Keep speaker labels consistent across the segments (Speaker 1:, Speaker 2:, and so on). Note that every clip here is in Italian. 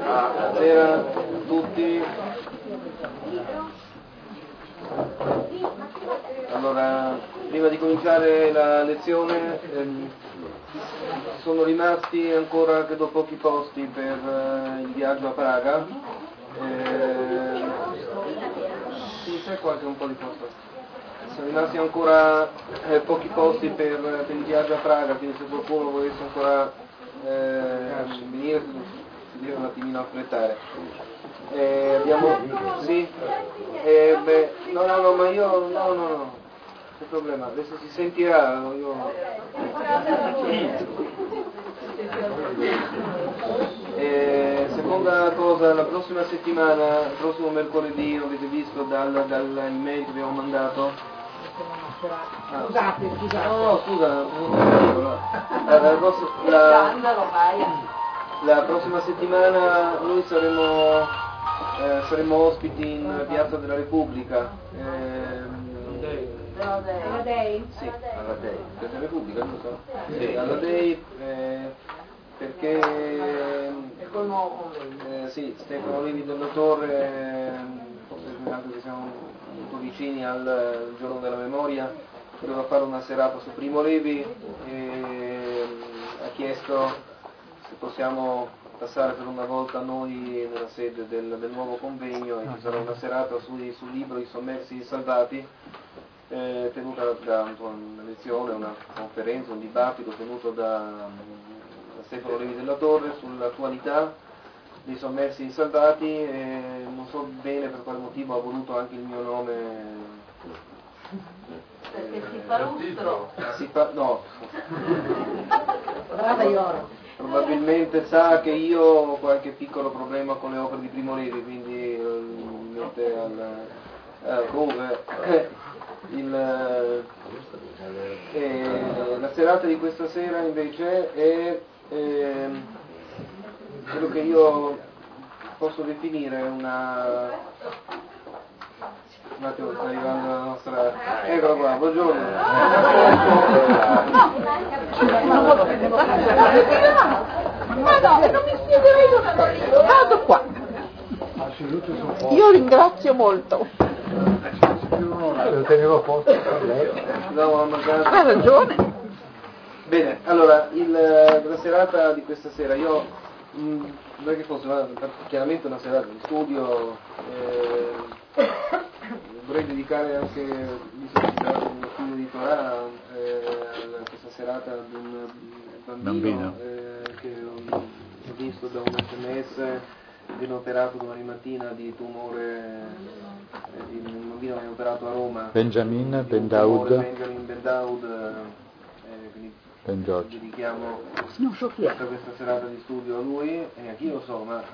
Speaker 1: Buonasera a tutti. Allora, prima di cominciare la lezione, sono rimasti ancora, credo, pochi posti per il viaggio a Praga. Sì, c'è qualche un po' di posto. Sono rimasti ancora pochi posti per il viaggio a Praga, quindi se qualcuno volesse ancora venire, si deve un attimino affrettare. Abbiamo... Sì? No, ma io... No, non c'è problema, adesso si sentirà, seconda cosa, la prossima settimana, il prossimo mercoledì, avete visto dall'email che abbiamo mandato. Scusate. No, scusa. La prossima settimana noi saremo ospiti in Piazza della Repubblica.
Speaker 2: Alla Dei?
Speaker 1: Sì, alla Dei. Piazza della Repubblica, giusto? Sì, alla Dei, perché sì, Stefano Levi della Torre, forse anche che siamo molto vicini al giorno della memoria, voleva fare una serata su Primo Levi e ha chiesto se possiamo passare per una volta noi nella sede del nuovo convegno, e ci sarà una serata sul libro I Sommersi Salvati, tenuta da una lezione, una conferenza, un dibattito tenuto da Stefano Levi della Torre sull'attualità dei sommersi salvati, e non so bene per quale motivo ha voluto anche il mio nome.
Speaker 2: Perché si fa lustro?
Speaker 1: No.
Speaker 2: Brava Ioro.
Speaker 1: Probabilmente sa che io ho qualche piccolo problema con le opere di Primo Levi, quindi mette comunque la serata di questa sera invece è quello che io posso definire un attimo, sta arrivando la nostra... Eccola qua, buongiorno.
Speaker 3: Ma no, non mi spiegherei una io, vado qua. Io ringrazio molto.
Speaker 4: Lo tenevo a posto per lei.
Speaker 3: Ha ragione.
Speaker 1: Bene, allora, la serata di questa sera, io non è che fosse chiaramente una serata di studio, vorrei dedicare anche, visto che si tratta di uno studio di Torah, questa serata ad un bambino. Che ho visto da un SMS, viene operato domani mattina di tumore, un bambino viene operato a Roma.
Speaker 4: Benjamin Ben Daoud.
Speaker 1: Ben George. Dedichiamo tutta questa serata di studio a lui, e anch'io lo so, ma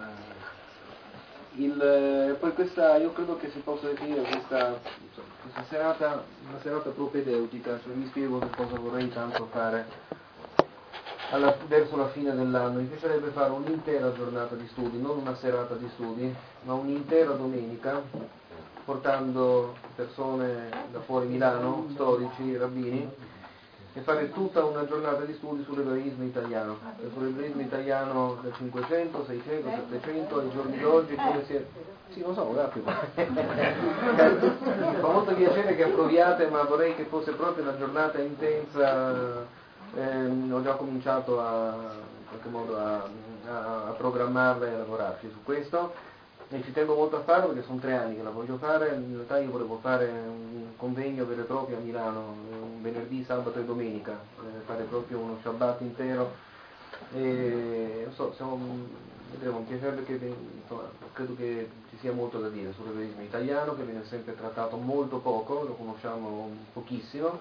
Speaker 1: poi questa, io credo che si possa definire questa serata una serata propedeutica, cioè mi spiego che cosa vorrei tanto fare verso la fine dell'anno. Mi piacerebbe fare un'intera giornata di studi, non una serata di studi, ma un'intera domenica, portando persone da fuori Milano, storici, rabbini, e fare tutta una giornata di studi sull'ebraismo italiano, sull'ebraismo italiano del 500, 600, 700 ai giorni d'oggi, come si è... Sì, lo so, rapido. Mi fa molto piacere che approviate, ma vorrei che fosse proprio una giornata intensa. Ho già cominciato in qualche modo a programmarla e a lavorarci su questo, e ci tengo molto a farlo perché sono 3 anni che la voglio fare. In realtà io volevo fare un convegno vero e proprio a Milano, un venerdì, sabato e domenica, fare proprio uno Shabbat intero, e non so, vedremo, mi piacerebbe che, insomma, credo che ci sia molto da dire sull'ebraismo italiano, che viene sempre trattato molto poco, lo conosciamo pochissimo.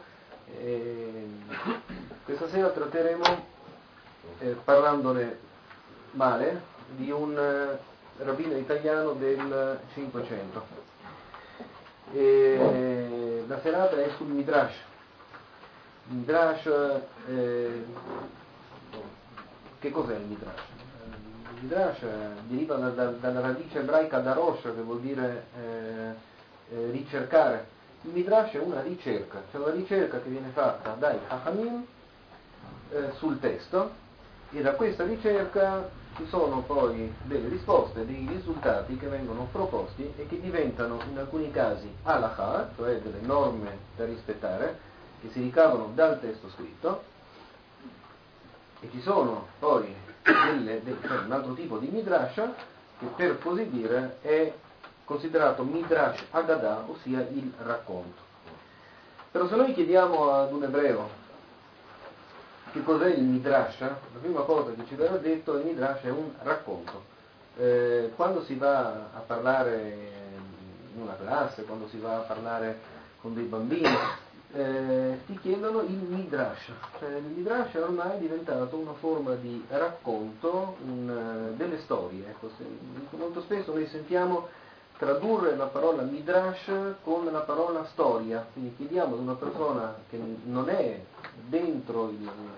Speaker 1: Questa sera tratteremo, parlandone male, di un rabbino italiano del 500. La serata è sul Midrash. Il Midrash, che cos'è il Midrash? Il Midrash deriva dalla radice ebraica darosh, che vuol dire ricercare. Il Midrash è una ricerca, cioè una ricerca che viene fatta dai Chachamim sul testo, e da questa ricerca ci sono poi delle risposte, dei risultati che vengono proposti e che diventano in alcuni casi halakha, cioè delle norme da rispettare, che si ricavano dal testo scritto, e ci sono poi un altro tipo di midrash che, per così dire, è considerato midrash Haggadah, ossia il racconto. Però se noi chiediamo ad un ebreo che cos'è il midrash, la prima cosa che ci verrà detto è che il midrash è un racconto. Quando si va a parlare in una classe, quando si va a parlare con dei bambini, ti chiedono il midrash. Cioè, il midrash è ormai diventato una forma di racconto delle storie. Ecco, molto spesso noi sentiamo tradurre la parola midrash con la parola storia, quindi chiediamo ad una persona che non è dentro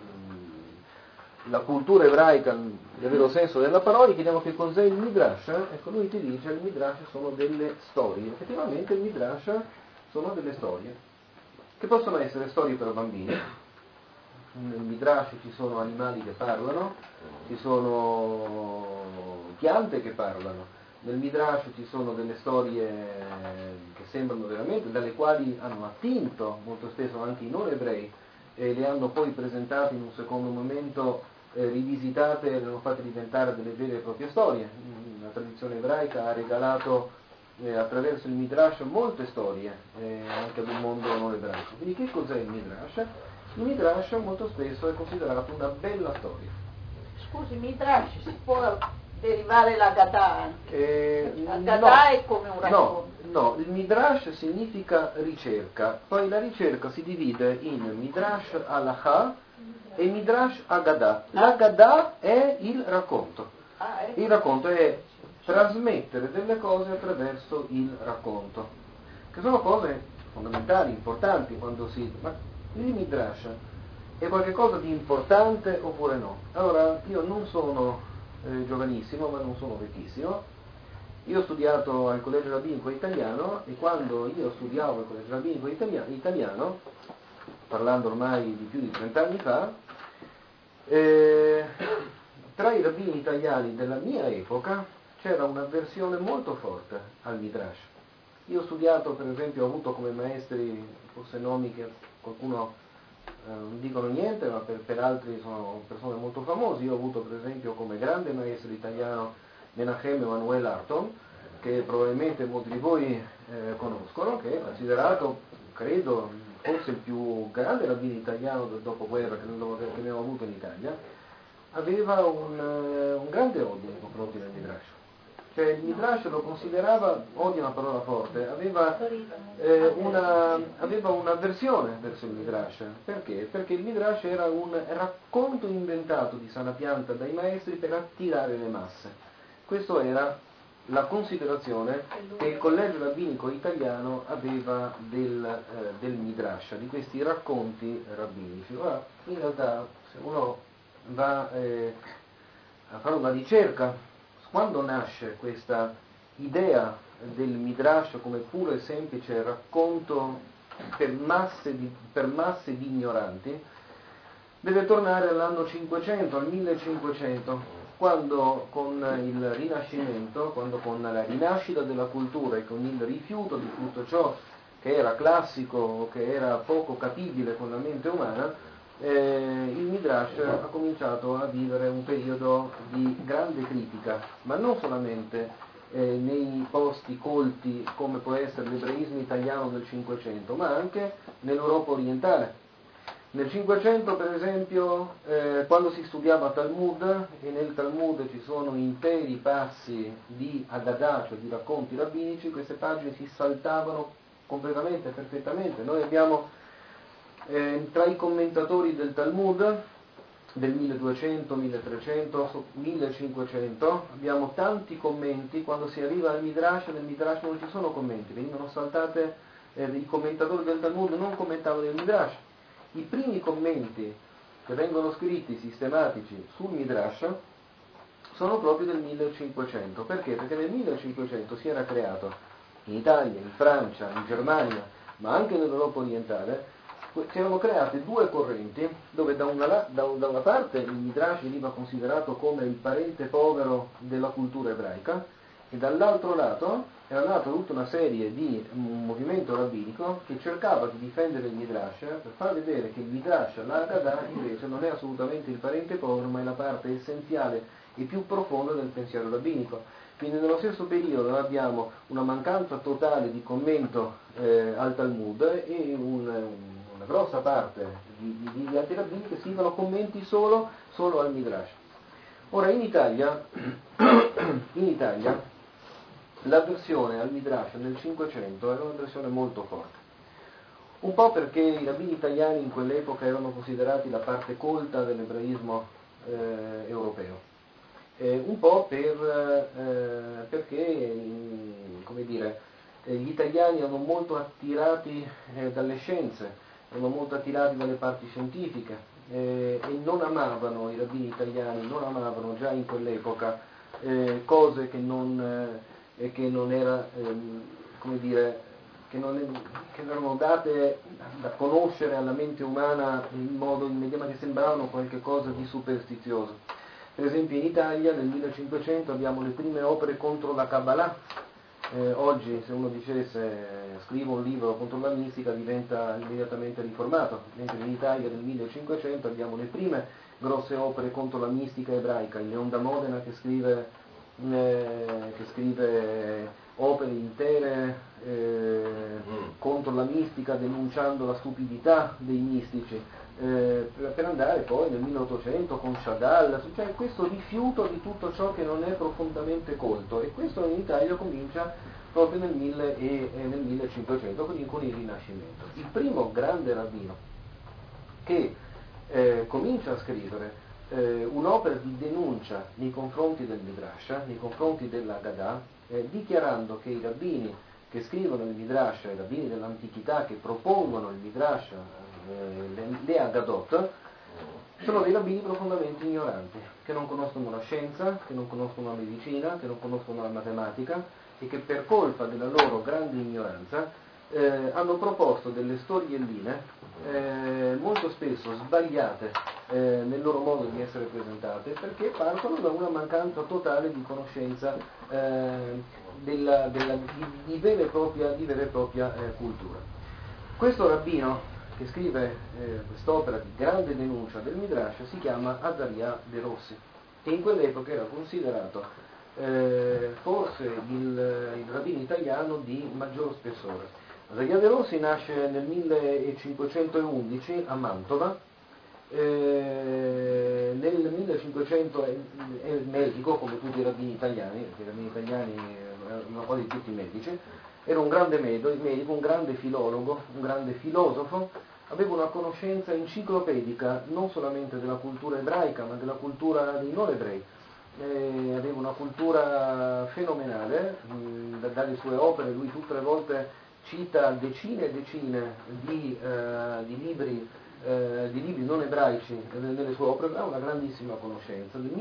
Speaker 1: la cultura ebraica nel vero senso della parola, chiediamo che cos'è il midrash, ecco, lui ti dice che il midrash sono delle storie. Effettivamente il midrash sono delle storie che possono essere storie per bambini. Nel midrash ci sono animali che parlano, ci sono piante che parlano. Nel midrash ci sono delle storie che sembrano veramente, dalle quali hanno attinto molto spesso anche i non ebrei e le hanno poi presentate in un secondo momento, rivisitate e le hanno fatte diventare delle vere e proprie storie. La tradizione ebraica ha regalato attraverso il midrash molte storie anche ad un mondo non ebraico. Quindi che cos'è il midrash? Il midrash molto spesso è considerato una bella storia.
Speaker 3: Scusi, midrash si può derivare la Haggadah anche? Haggadah
Speaker 1: No,
Speaker 3: è come un racconto.
Speaker 1: no, il midrash significa ricerca, poi la ricerca si divide in midrash halakha e midrash Haggadah. L'Haggadah è il racconto. Il racconto è trasmettere delle cose attraverso il racconto, che sono cose fondamentali, importanti quando si... Ma il midrash è qualcosa di importante oppure no? Allora, io non sono giovanissimo, ma non sono vecchissimo. Io ho studiato al collegio rabbinico italiano e quando io studiavo al collegio rabbinico italiano, parlando ormai di più di 30 anni fa, tra i rabbini italiani della mia epoca c'era un'avversione molto forte al midrash. Io ho studiato, per esempio, ho avuto come maestri, forse nomi che qualcuno non dicono niente, ma per altri sono persone molto famose. Io ho avuto per esempio come grande maestro italiano Menachem Emanuele Arton, che probabilmente molti di voi conoscono, che è considerato, credo, forse il più grande rabbino italiano del dopoguerra che abbiamo avuto in Italia. Aveva un grande odio nei confronti del midrash. Cioè il midrash lo considerava, odio è una parola forte, aveva un'avversione verso il midrash. Perché? Perché il midrash era un racconto inventato di sana pianta dai maestri per attirare le masse. Questa era la considerazione che il collegio rabbinico italiano aveva del midrash, di questi racconti rabbinici. Ora, in realtà, se uno va a fare una ricerca, quando nasce questa idea del midrash come puro e semplice racconto per masse di ignoranti, deve tornare all'anno 500, al 1500, quando con il Rinascimento, quando con la rinascita della cultura e con il rifiuto di tutto ciò che era classico, che era poco capibile con la mente umana, il midrash ha cominciato a vivere un periodo di grande critica, ma non solamente nei posti colti come può essere l'ebraismo italiano del Cinquecento, ma anche nell'Europa orientale. Nel Cinquecento, per esempio, quando si studiava Talmud, e nel Talmud ci sono interi passi di Haggadah, cioè di racconti rabbinici, queste pagine si saltavano completamente, perfettamente. Noi abbiamo tra i commentatori del Talmud del 1200, 1300, 1500 abbiamo tanti commenti. Quando si arriva al Midrash, nel Midrash non ci sono commenti, venivano saltate, i commentatori del Talmud non commentavano il Midrash. I primi commenti che vengono scritti sistematici sul Midrash sono proprio del 1500. Perché? Perché nel 1500 si era creato in Italia, in Francia, in Germania, ma anche nell'Europa orientale, si erano create due correnti, dove da una parte il Midrash veniva considerato come il parente povero della cultura ebraica, e dall'altro lato era nata tutta una serie di un movimento rabbinico che cercava di difendere il Midrash per far vedere che il Midrash, la Haggadah, invece non è assolutamente il parente povero, ma è la parte essenziale e più profonda del pensiero rabbinico. Quindi nello stesso periodo abbiamo una mancanza totale di commento al Talmud e una grossa parte di altri rabbini che scrivono commenti solo al Midrash. Ora in Italia l'avversione al Midrash nel 500 era un'avversione molto forte, un po' perché i rabbini italiani in quell'epoca erano considerati la parte colta dell'ebraismo europeo, un po' perché, come dire, gli italiani erano molto attirati dalle scienze, erano molto attirati dalle parti scientifiche e non amavano, i rabbini italiani non amavano già in quell'epoca cose che non era, come dire, che erano date da conoscere alla mente umana in modo immediato, che sembravano qualche cosa di superstizioso. Per esempio in Italia nel 1500 abbiamo le prime opere contro la Kabbalah. Oggi se uno dicesse scrivo un libro contro la mistica diventa immediatamente riformato, mentre in Italia nel 1500 abbiamo le prime grosse opere contro la mistica ebraica, il Leon da Modena che scrive opere intere contro la mistica, denunciando la stupidità dei mistici, per andare poi nel 1800 con Chagall, cioè questo rifiuto di tutto ciò che non è profondamente colto, e questo in Italia comincia proprio nel 1500, quindi con il Rinascimento. Il primo grande rabbino che comincia a scrivere un'opera di denuncia nei confronti del Midrash, nei confronti della Haggadah, dichiarando che i rabbini che scrivono il Midrash, i rabbini dell'antichità che propongono il Midrash, le Haggadot, sono dei rabbini profondamente ignoranti, che non conoscono la scienza, che non conoscono la medicina, che non conoscono la matematica, e che per colpa della loro grande ignoranza hanno proposto delle storielline molto spesso sbagliate nel loro modo di essere presentate, perché partono da una mancanza totale di conoscenza di vera e propria cultura. Questo rabbino che scrive quest'opera di grande denuncia del Midrash si chiama Azaria de Rossi, e in quell'epoca era considerato forse il rabbino italiano di maggior spessore. Azaria de Rossi nasce nel 1511 a Mantova, nel 1500 è medico come tutti i rabbini italiani, perché i rabbini italiani erano quasi tutti medici. Era un grande medico, un grande filologo, un grande filosofo, aveva una conoscenza enciclopedica non solamente della cultura ebraica ma della cultura dei non ebrei. Aveva una cultura fenomenale, dalle sue opere lui tutte le volte cita decine e decine di libri non ebraici nelle sue opere, ha una grandissima conoscenza. Nel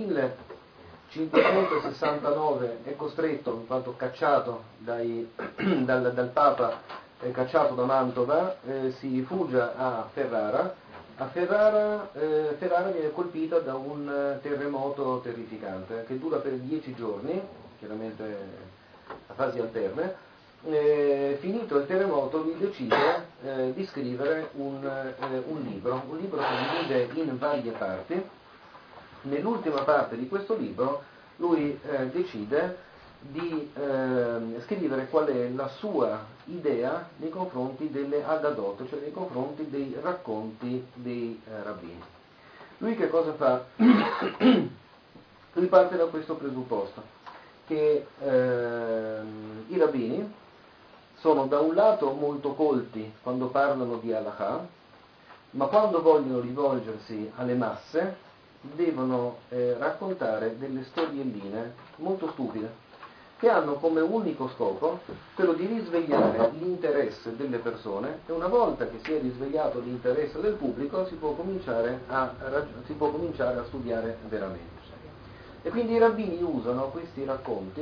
Speaker 1: 1569 è costretto, in quanto cacciato dal Papa, cacciato da Mantova, si rifugia a Ferrara. A Ferrara viene colpita da un terremoto terrificante che dura per 10 giorni, chiaramente a fasi alterne. Finito il terremoto lui decide di scrivere un libro che divide in varie parti. Nell'ultima parte di questo libro lui decide di scrivere qual è la sua idea nei confronti delle Haggadot, cioè nei confronti dei racconti dei rabbini. Lui che cosa fa? Lui parte da questo presupposto, che i rabbini sono da un lato molto colti quando parlano di halakha, ma quando vogliono rivolgersi alle masse devono raccontare delle storielline molto stupide, che hanno come unico scopo quello di risvegliare l'interesse delle persone, e una volta che si è risvegliato l'interesse del pubblico si può cominciare a studiare veramente. E quindi i rabbini usano questi racconti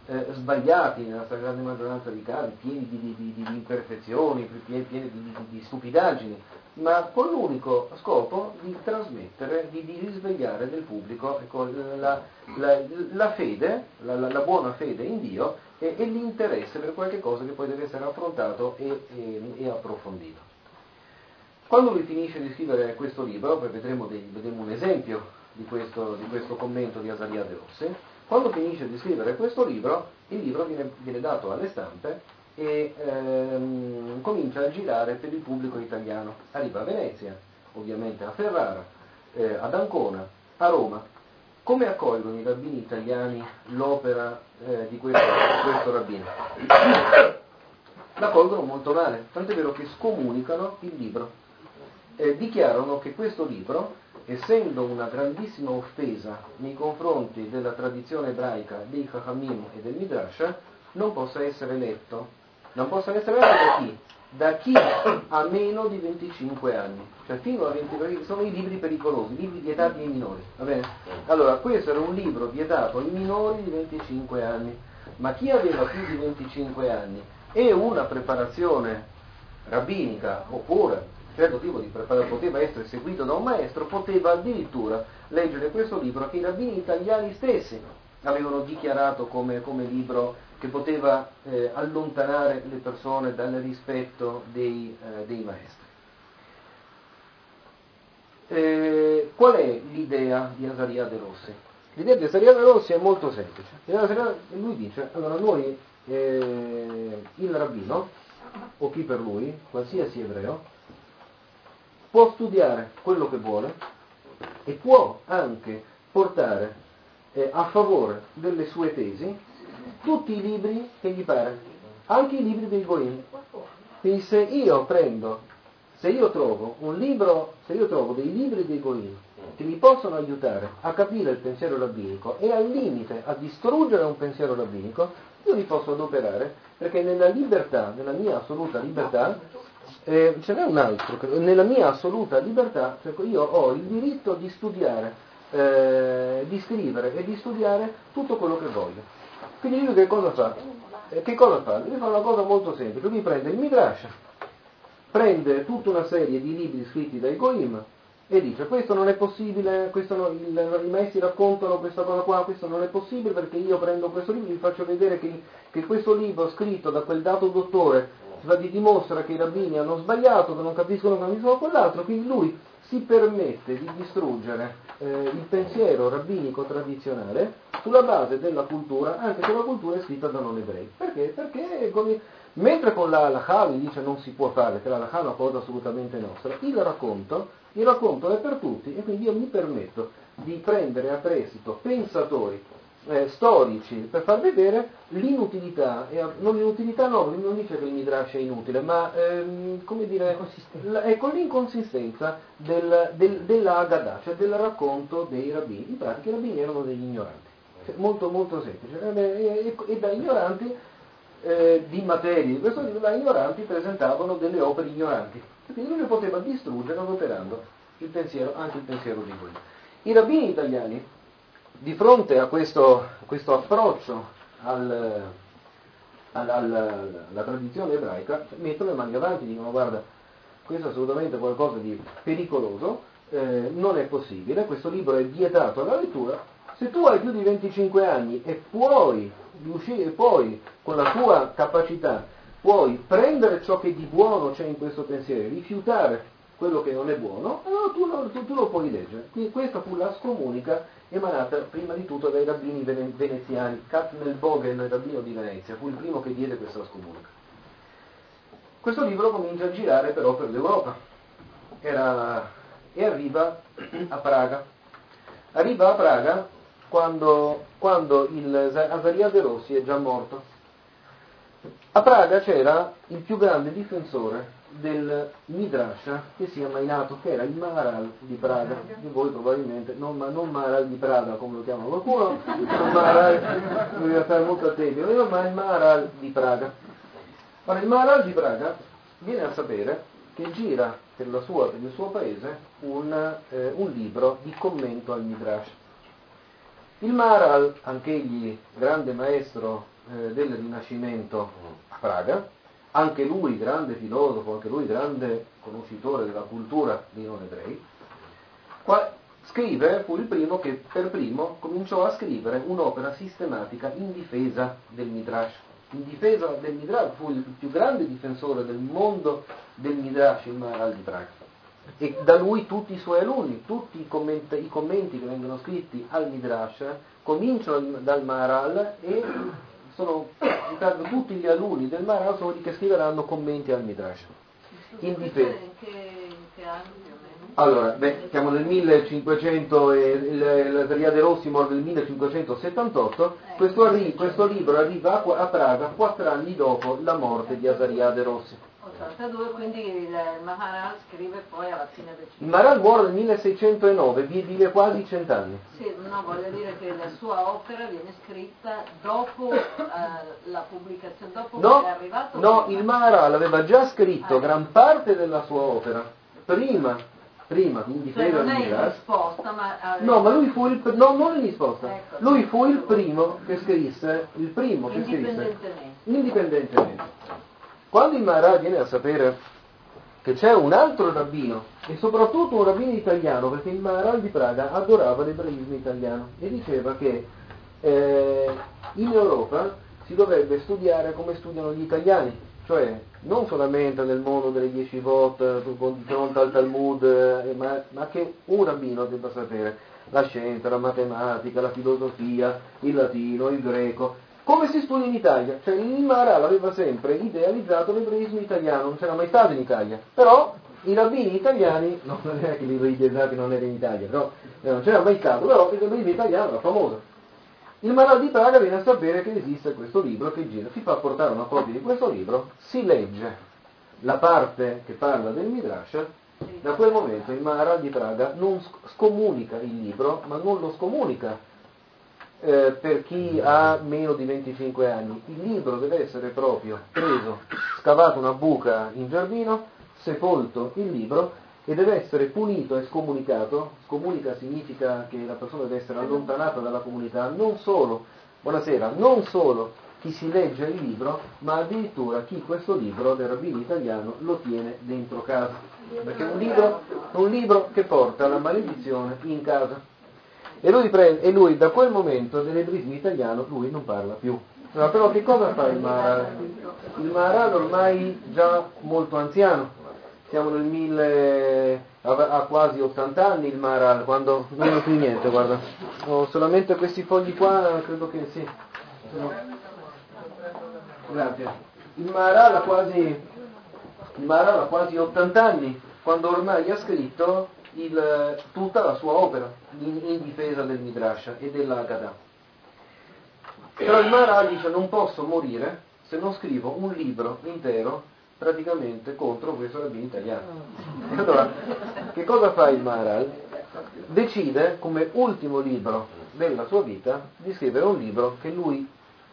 Speaker 5: sbagliati nella stragrande maggioranza dei casi, pieni di imperfezioni, pieni di stupidaggini, ma con l'unico scopo di trasmettere, di risvegliare nel pubblico, ecco, la fede, la buona fede in Dio e l'interesse per qualche cosa che poi deve essere affrontato e approfondito. Quando lui finisce di scrivere questo libro, poi vedremo un esempio di questo commento di Azaria de Rossi, quando finisce di scrivere questo libro, il libro viene dato alle stampe e comincia a girare per il pubblico italiano. Arriva a Venezia, ovviamente a Ferrara, ad Ancona, a Roma. Come accolgono i rabbini italiani l'opera di questo rabbino? L'accolgono molto male, tant'è vero che scomunicano il libro. Dichiarano che questo libro, essendo una grandissima offesa nei confronti della tradizione ebraica, dei Chachamim e del Midrash, non possa essere letto. Non possa essere letto da chi? Da chi ha meno di 25 anni. Cioè fino a 25 sono i libri pericolosi, libri vietati ai minori. Va bene? Allora, questo era un libro vietato ai minori di 25 anni. Ma chi aveva più di 25 anni e una preparazione rabbinica, oppure certo tipo di preparazione poteva essere seguito da un maestro, poteva addirittura leggere questo libro che i rabbini italiani stessi avevano dichiarato come libro che poteva allontanare le persone dal rispetto dei maestri. Qual è l'idea di Azaria de Rossi? L'idea di Azaria de Rossi è molto semplice. Lui dice, allora noi, il rabbino, o chi per lui, qualsiasi ebreo, può studiare quello che vuole e può anche portare a favore delle sue tesi tutti i libri che gli pare, anche i libri dei Goim. Quindi se io trovo dei libri dei Goim che mi possono aiutare a capire il pensiero rabbinico e al limite a distruggere un pensiero rabbinico, io li posso adoperare, perché nella mia assoluta libertà, ce n'è un altro, nella mia assoluta libertà, cioè io ho il diritto di studiare, di scrivere e di studiare tutto quello che voglio. Quindi lui che cosa fa? Lui fa una cosa molto semplice, lui prende il Midrash, prende tutta una serie di libri scritti dai Goim e dice questo non è possibile, i maestri raccontano questa cosa qua, questo non è possibile perché io prendo questo libro e vi faccio vedere che questo libro scritto da quel dato dottore dimostra che i rabbini hanno sbagliato, che non capiscono quell'altro, quindi lui si permette di distruggere il pensiero rabbinico tradizionale sulla base della cultura, anche se la cultura è scritta da non ebrei. Perché? Perché mentre con la halakha lui dice non si può fare, che la halakha è una cosa assolutamente nostra, il racconto è per tutti e quindi io mi permetto di prendere a prestito pensatori storici per far vedere l'inutilità, non dice che il Midrash è inutile, ma ecco l'inconsistenza della Haggadah, cioè del racconto dei rabbini. In pratica i rabbini erano degli ignoranti, cioè, molto molto semplice, e da ignoranti di materie, da ignoranti presentavano delle opere ignoranti, quindi lui poteva distruggere adoperando anche il pensiero di voi. I rabbini italiani, di fronte a questo approccio alla tradizione ebraica, mettono le mani avanti e dicono guarda, questo è assolutamente qualcosa di pericoloso, non è possibile, questo libro è vietato alla lettura, se tu hai più di 25 anni e puoi riuscire, poi con la tua capacità puoi prendere ciò che di buono c'è in questo pensiero, rifiutare quello che non è buono, allora tu lo puoi leggere. Quindi questa fu la scomunica emanata prima di tutto dai rabbini veneziani. Katnel Bogen, il rabbino di Venezia, fu il primo che diede questa scomunica. Questo libro comincia a girare però per l'Europa e arriva a Praga. Arriva a Praga quando il Azaria de Rossi è già morto. A Praga c'era il più grande difensore del Midrash che si è mai nato, che era il Maharal di Praga, che voi probabilmente, non Maharal di Praga come lo chiama qualcuno, bisogna stare molto attenti, ma il Maharal di Praga. Ora il Maharal di Praga viene a sapere che gira per il suo paese un libro di commento al Midrash. Il Maharal, anch'egli grande maestro del Rinascimento a Praga, anche lui grande filosofo, anche lui grande conoscitore della cultura dei non ebrei, fu il primo che per primo cominciò a scrivere un'opera sistematica in difesa del Midrash. In difesa del Midrash fu il più grande difensore del mondo del Midrash, il Maharal di Praga. E da lui tutti i suoi alunni, tutti i commenti che vengono scritti al Midrash cominciano dal Maharal e sono tutti gli alunni del Maharal sono quelli che scriveranno commenti al Midrash. In difesa.
Speaker 3: Che anno più o meno?
Speaker 5: Allora, siamo nel 1500 e l'Azzaria de Rossi muore nel 1578, questo libro arriva a Praga 4 anni dopo la morte di Azzaria de Rossi.
Speaker 3: 82, quindi il Maharal scrive poi alla fine del
Speaker 5: Il Maharal muore nel 1609, vive quasi 100 anni.
Speaker 3: Sì, no, voglio dire che la sua opera viene scritta dopo la pubblicazione, dopo che è arrivato.
Speaker 5: No, il Maharal aveva già scritto gran parte della sua opera, prima in difesa
Speaker 3: non
Speaker 5: del
Speaker 3: è in
Speaker 5: Midrash.
Speaker 3: risposta, ma...
Speaker 5: No, ma lui fu non in risposta,
Speaker 3: Ecco,
Speaker 5: lui fu il primo che scrisse, indipendentemente. Quando il Maharal viene a sapere che c'è un altro rabbino, e soprattutto un rabbino italiano, perché il Maharal di Praga adorava l'ebraismo italiano, e diceva che in Europa si dovrebbe studiare come studiano gli italiani, cioè non solamente nel mondo delle 10 vot, di fronte al Talmud, ma che un rabbino debba sapere la scienza, la matematica, la filosofia, il latino, il greco, come si studia in Italia. Cioè il Maharal aveva sempre idealizzato l'ebraismo italiano, non c'era mai stato in Italia, però i rabbini italiani, non è che l'ebraismo non era in Italia, però non c'era mai stato, però l'ebraismo italiano era famoso. Il Maharal di Praga viene a sapere che esiste questo libro che gira, si fa portare una copia di questo libro, si legge la parte che parla del Midrash. Da quel momento il Maharal di Praga non scomunica il libro, ma non lo scomunica per chi ha meno di 25 anni. Il libro deve essere proprio preso, scavato una buca in giardino, sepolto il libro e deve essere punito e scomunicato. Scomunica significa che la persona deve essere allontanata dalla comunità, non solo chi si legge il libro, ma addirittura chi questo libro del rabbino italiano lo tiene dentro casa, perché è un libro che porta la maledizione in casa. E lui da quel momento dell'ebraismo italiano lui non parla più. No, però che cosa fa il Maharal? Il Maharal ormai già molto anziano, siamo ha quasi 80 anni il Maharal, quando non ho più niente, guarda, ho solamente questi fogli qua, credo che sì. Grazie. Il Maharal ha quasi 80 anni, quando ormai ha scritto tutta la sua opera in difesa del Midrash e della Haggadah. Però il Maharal dice: non posso morire se non scrivo un libro intero praticamente contro questo rabbino italiano. Allora, che cosa fa il Maharal? Decide come ultimo libro della sua vita di scrivere un libro che lui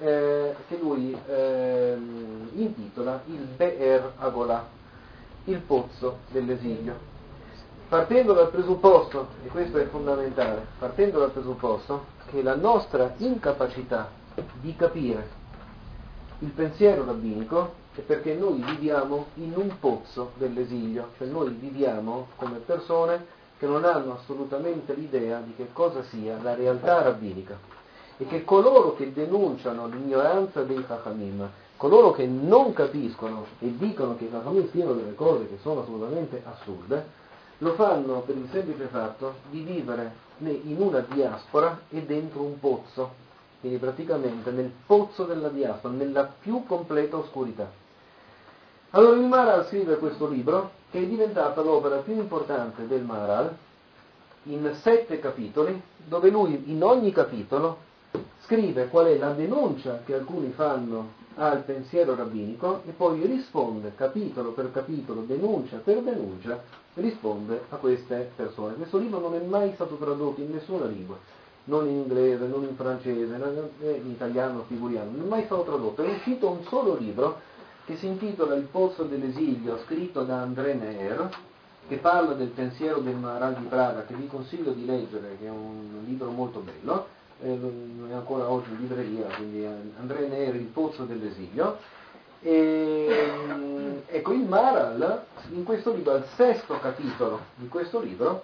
Speaker 5: intitola il Be'er Agolà, il pozzo dell'esilio. Partendo dal presupposto, e questo è fondamentale, partendo dal presupposto che la nostra incapacità di capire il pensiero rabbinico è perché noi viviamo in un pozzo dell'esilio, cioè noi viviamo come persone che non hanno assolutamente l'idea di che cosa sia la realtà rabbinica, e che coloro che denunciano l'ignoranza dei Chachamim, coloro che non capiscono e dicono che i Chachamim stiano delle cose che sono assolutamente assurde, lo fanno per il semplice fatto di vivere in una diaspora e dentro un pozzo, quindi praticamente nel pozzo della diaspora, nella più completa oscurità. Allora il Maharal scrive questo libro, che è diventata l'opera più importante del Maharal, in 7 capitoli, dove lui in ogni capitolo scrive qual è la denuncia che alcuni fanno al pensiero rabbinico e poi risponde capitolo per capitolo, denuncia per denuncia, risponde a queste persone. Questo libro non è mai stato tradotto in nessuna lingua, non in inglese, non in francese, in italiano, figuriamo, non è mai stato tradotto. È uscito un solo libro che si intitola Il pozzo dell'esilio, scritto da André Neher, che parla del pensiero del Maharal di Praga, che vi consiglio di leggere, che è un libro molto bello, è ancora oggi in libreria, quindi André Neri, Il pozzo dell'esilio. E, ecco, il Maharal in questo libro, al 6° capitolo di questo libro,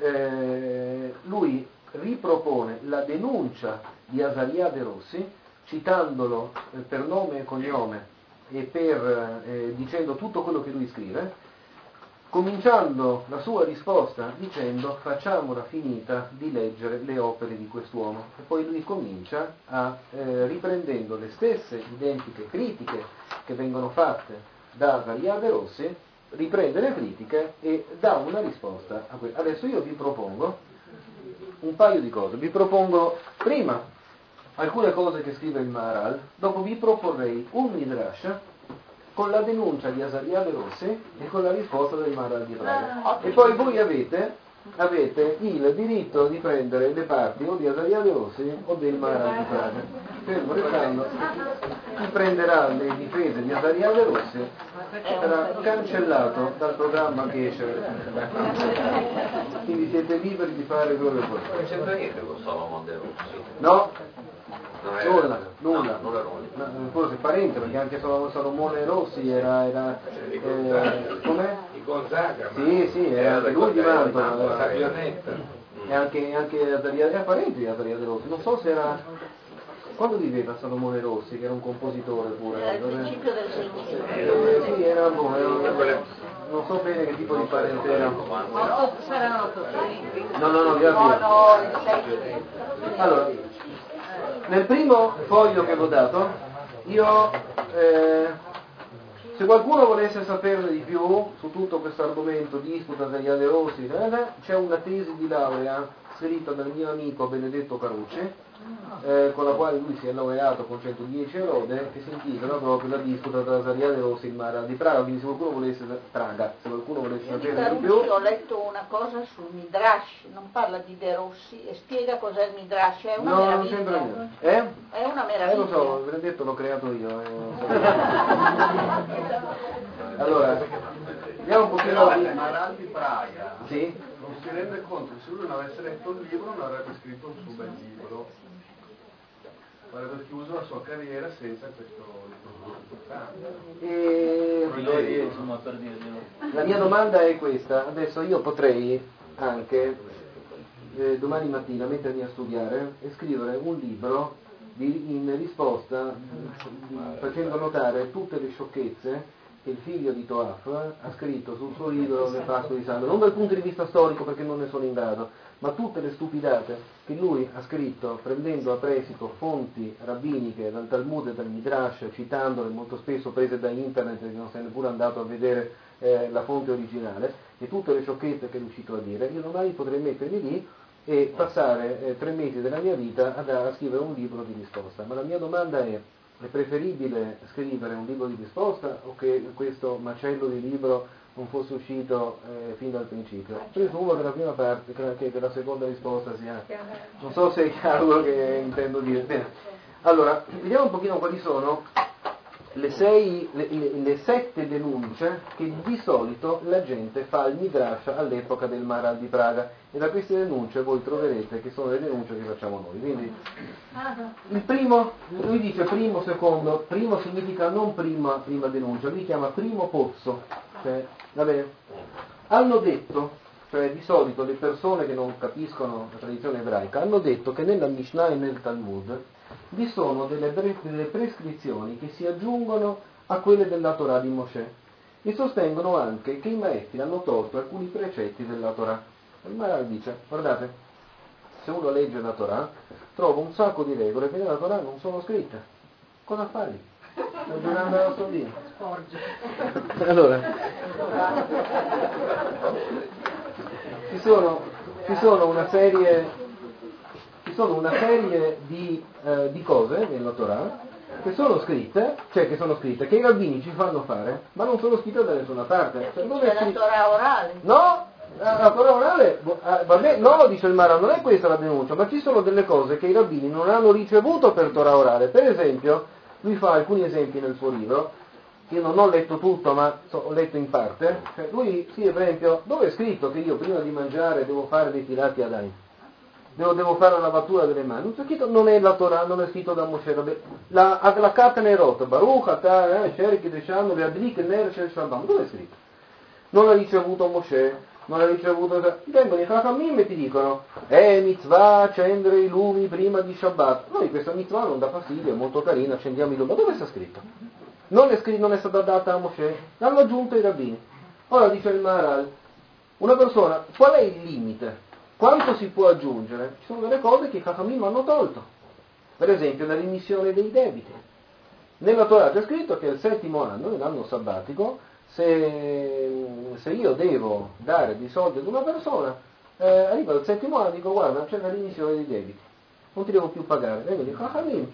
Speaker 5: lui ripropone la denuncia di Azaria De Rossi, citandolo per nome e cognome e dicendo tutto quello che lui scrive, cominciando la sua risposta dicendo: facciamola finita di leggere le opere di quest'uomo. E poi lui comincia riprendendo le stesse identiche critiche che vengono fatte da Azaria De Rossi, riprende le critiche e dà una risposta a questo. Adesso io vi propongo un paio di cose. Vi propongo prima alcune cose che scrive il Maharal, dopo vi proporrei un Midrash con la denuncia di Azaria De Rossi e con la risposta del Maharal di Praga. E poi voi avete il diritto di prendere le parti o di Azaria De Rossi o del Maharal di Praga. Fermo restando, chi prenderà le difese di Azaria De Rossi sarà cancellato dal programma che esce. Quindi siete liberi di fare quello che volete.
Speaker 6: Non c'entra niente con Salomone De Rossi.
Speaker 5: No? Nulla.
Speaker 6: Nulla.
Speaker 5: Forse parente, perché anche Salomone Rossi era com'è?
Speaker 6: Di Gonzaga.
Speaker 5: Sì, era anche lui di Mantova. E anche Azaria, era parente di Azaria De Rossi. Non so se era. Quando viveva Salomone Rossi, che era un compositore pure?
Speaker 2: Era il principio del Seicento.
Speaker 5: Sì, era non so bene che tipo di parente era.
Speaker 3: Saranno 8.
Speaker 5: No, allora, nel primo foglio che vi ho dato, io, se qualcuno volesse saperne di più su tutto questo argomento, disputa degli De Rossi, c'è una tesi di laurea scritta dal mio amico Benedetto Carucci, con la quale lui si è laureato con 110 lode, che si intitola proprio La disputa tra Azaria De Rossi e il Maharal di Praga. Quindi se qualcuno volesse saperne di più.
Speaker 2: Ho letto una cosa sul Midrash, non parla di De Rossi e spiega cos'è il Midrash, è una meraviglia.
Speaker 5: Non sembra niente.
Speaker 2: È una meraviglia.
Speaker 5: Lo so, Benedetto l'ho creato io. Allora, vediamo un pochino
Speaker 7: il Maharal di Praga.
Speaker 5: Sì?
Speaker 7: Non si rende conto che se lui non avesse letto il libro non avrebbe scritto un suo bel libro, avrebbe chiuso la sua carriera senza questo libro.
Speaker 5: La mia domanda è questa: adesso io potrei anche domani mattina mettermi a studiare e scrivere un libro in risposta facendo notare tutte le sciocchezze che il figlio di Toaf ha scritto sul suo libro Le Pascoli di Sangue, non dal punto di vista storico perché non ne sono in grado, ma tutte le stupidate che lui ha scritto prendendo a prestito fonti rabbiniche dal Talmud e dal Midrash, citandole molto spesso prese da internet perché non si è neppure andato a vedere la fonte originale, e tutte le sciocchezze che è riuscito a dire. Io domani potrei mettermi lì e passare 3 mesi della mia vita a scrivere un libro di risposta. Ma la mia domanda è preferibile scrivere un libro di risposta o che questo macello di libro non fosse uscito fin dal principio? Presumo che la prima parte, che la seconda risposta sia. Non so se è chiaro quello che intendo dire. Bene. Allora, vediamo un pochino quali sono le 7 denunce che di solito la gente fa al Midrash all'epoca del Maharal di Praga, e da queste denunce voi troverete che sono le denunce che facciamo noi. Quindi il primo, lui dice primo, secondo, primo significa non prima denuncia, lui chiama primo pozzo, cioè, va bene? Hanno detto, cioè di solito le persone che non capiscono la tradizione ebraica hanno detto che nella Mishnah e nel Talmud vi sono delle prescrizioni che si aggiungono a quelle della Torah di Mosè, e sostengono anche che i maestri hanno tolto alcuni precetti della Torah. Il Maharal dice: guardate, se uno legge la Torah trova un sacco di regole che nella Torah non sono scritte. Cosa fai? Stai giocando alla soldina.
Speaker 3: Sporge.
Speaker 5: Allora, ci sono una serie di cose nella Torah che sono scritte, che i rabbini ci fanno fare, ma non sono scritte da nessuna parte.
Speaker 2: C'è la Torah orale.
Speaker 5: No, la Torah orale, vabbè, no, dice il Maharal, non è questa la denuncia, ma ci sono delle cose che i rabbini non hanno ricevuto per Torah orale. Per esempio, lui fa alcuni esempi nel suo libro, io non ho letto tutto, ma ho letto in parte. Lui, sì, per esempio, dove è scritto che io prima di mangiare devo fare dei filati ad Ain? devo fare la lavatura delle mani. Non c'è scritto, non è la Torah, non è scritto da Moshe Rabbeinu. La Katanerot, Baruch, Atah, Sher, Kideshanu, Leadlik, Ner, Shel Shabbat. Dove è scritto? Non l'ha ricevuto Moshe, non l'ha ricevuto... Vengono i Chachamim e ti dicono, mitzvah accendere i lumi prima di Shabbat. Noi questa mitzvah non dà fastidio, è molto carina, accendiamo i lumi. Ma dove sta scritto? Non è stata data a Moshe, l'hanno aggiunto i rabbini. Ora dice il Maharal, una persona, qual è il limite? Quanto si può aggiungere? Ci sono delle cose che i Chachamim hanno tolto. Per esempio la rimissione dei debiti. Nella Torah c'è scritto che il 7° anno, nell'anno sabbatico, se io devo dare dei soldi ad una persona, arriva il 7° anno e dico guarda c'è la rimissione dei debiti, non ti devo più pagare. E quindi Chachamim.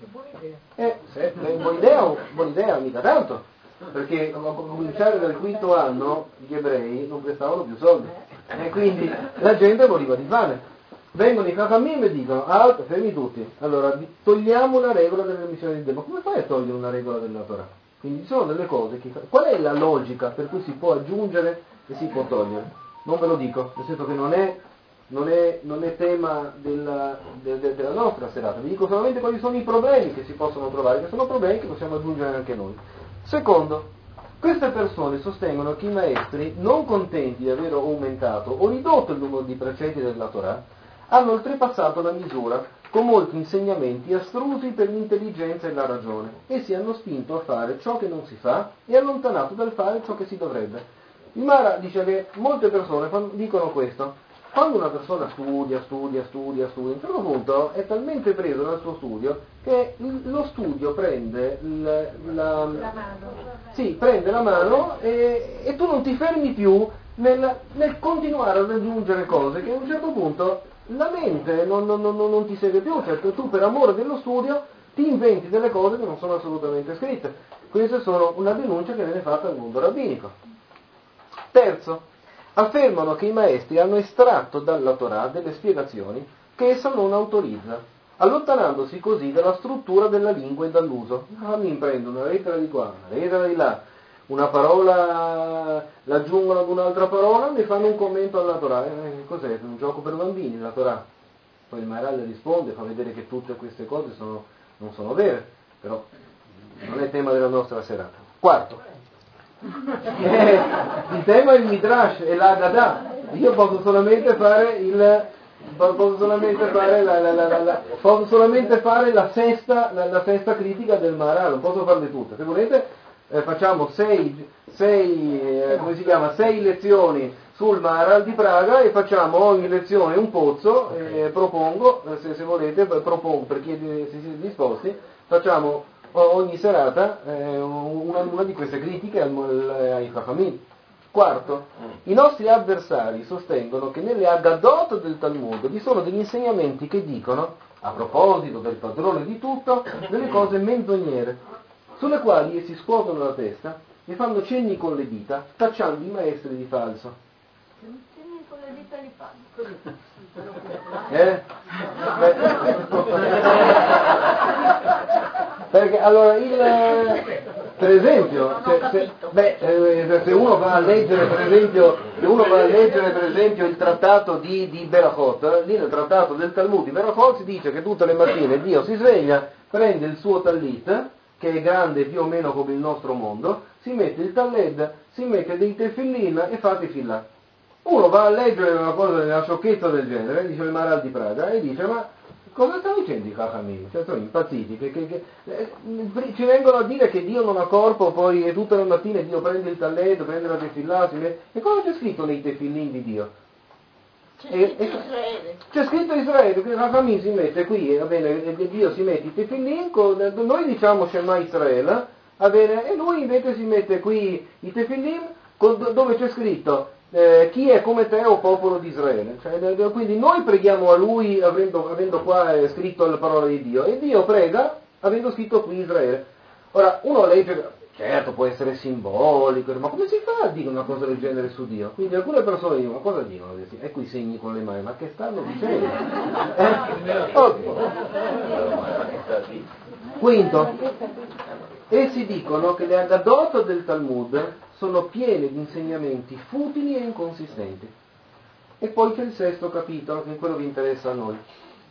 Speaker 5: Buona idea, mica tanto. Perché a cominciare dal 5° anno gli ebrei non prestavano più soldi e quindi la gente moriva di fame. Vengono i Chachamim e dicono fermi tutti, allora togliamo la regola della remissione di debito. Ma come fai a togliere una regola della Torah? Quindi ci sono delle cose che... Qual è la logica per cui si può aggiungere e si può togliere? Non ve lo dico, nel senso che non è tema della nostra serata. Vi dico solamente quali sono i problemi che si possono trovare, che sono problemi che possiamo aggiungere anche noi. Secondo, queste persone sostengono che i maestri, non contenti di aver aumentato o ridotto il numero di precetti della Torah, hanno oltrepassato la misura con molti insegnamenti astrusi per l'intelligenza e la ragione, e si hanno spinto a fare ciò che non si fa e allontanato dal fare ciò che si dovrebbe. Il Mara dice che molte persone dicono questo. Quando una persona studia, a un certo punto è talmente preso dal suo studio che lo studio prende la mano e tu non ti fermi più nel continuare ad aggiungere cose che a un certo punto la mente non ti segue più, cioè tu per amore dello studio ti inventi delle cose che non sono assolutamente scritte. Queste sono una denuncia che viene fatta al mondo rabbinico. Terzo, affermano che i maestri hanno estratto dalla Torah delle spiegazioni che essa non autorizza, allontanandosi così dalla struttura della lingua e dall'uso. Mi prendono una lettera di qua, una lettera di là, una parola l'aggiungono ad un'altra parola, ne fanno un commento alla Torah. Cos'è? Un gioco per bambini la Torah? Poi il Maharal risponde, fa vedere che tutte queste cose non sono vere, però non è tema della nostra serata. Quarto, il tema è il Midrash e la Haggadah. Io posso solamente fare la sesta critica del Maharal, non posso farle tutte. Se volete facciamo sei lezioni sul Maharal di Praga e facciamo ogni lezione un pozzo. Propongo, se volete, per chi siete disposti, facciamo ogni serata una di queste critiche ai Chachamim. Quarto, i nostri avversari sostengono che nelle Aggadot del Talmud vi sono degli insegnamenti che dicono, a proposito del padrone di tutto, delle cose menzognere, sulle quali essi scuotono la testa e fanno cenni con le dita, tacciando i maestri di falso.
Speaker 2: Cenni con le dita li fanno. Perché allora per esempio
Speaker 5: se uno va a leggere per esempio il trattato di Berachot, lì nel trattato del Talmud di Berachot si dice che tutte le mattine Dio si sveglia, prende il suo tallit, che è grande più o meno come il nostro mondo, si mette il talled, si mette dei tefillin e fa tefillah. Uno va a leggere una sciocchezza del genere, dice il Maharal di Praga, e dice ma cosa stanno dicendo i Chachamim? Cioè sono impazziti, ci vengono a dire che Dio non ha corpo, poi tutte le mattine Dio prende il tallet, prende la tefillah, e cosa c'è scritto nei tefillin di Dio? C'è scritto Israele, che il Chachamim si mette qui, va bene, Dio si mette i tefillin, noi diciamo Shema Israele, va bene, e lui invece si mette qui i tefillin dove c'è scritto chi è come te o popolo di Israele, quindi noi preghiamo a lui avendo qua scritto la parola di Dio e Dio prega avendo scritto qui Israele. Ora uno legge, certo può essere simbolico, ma come si fa a dire una cosa del genere su Dio? Quindi alcune persone dicono, ma cosa dicono? E qui segni con le mani, ma che stanno dicendo? Quinto, essi dicono che le Aggadot del Talmud sono piene di insegnamenti futili e inconsistenti. E poi c'è il sesto capitolo, che è quello che interessa a noi.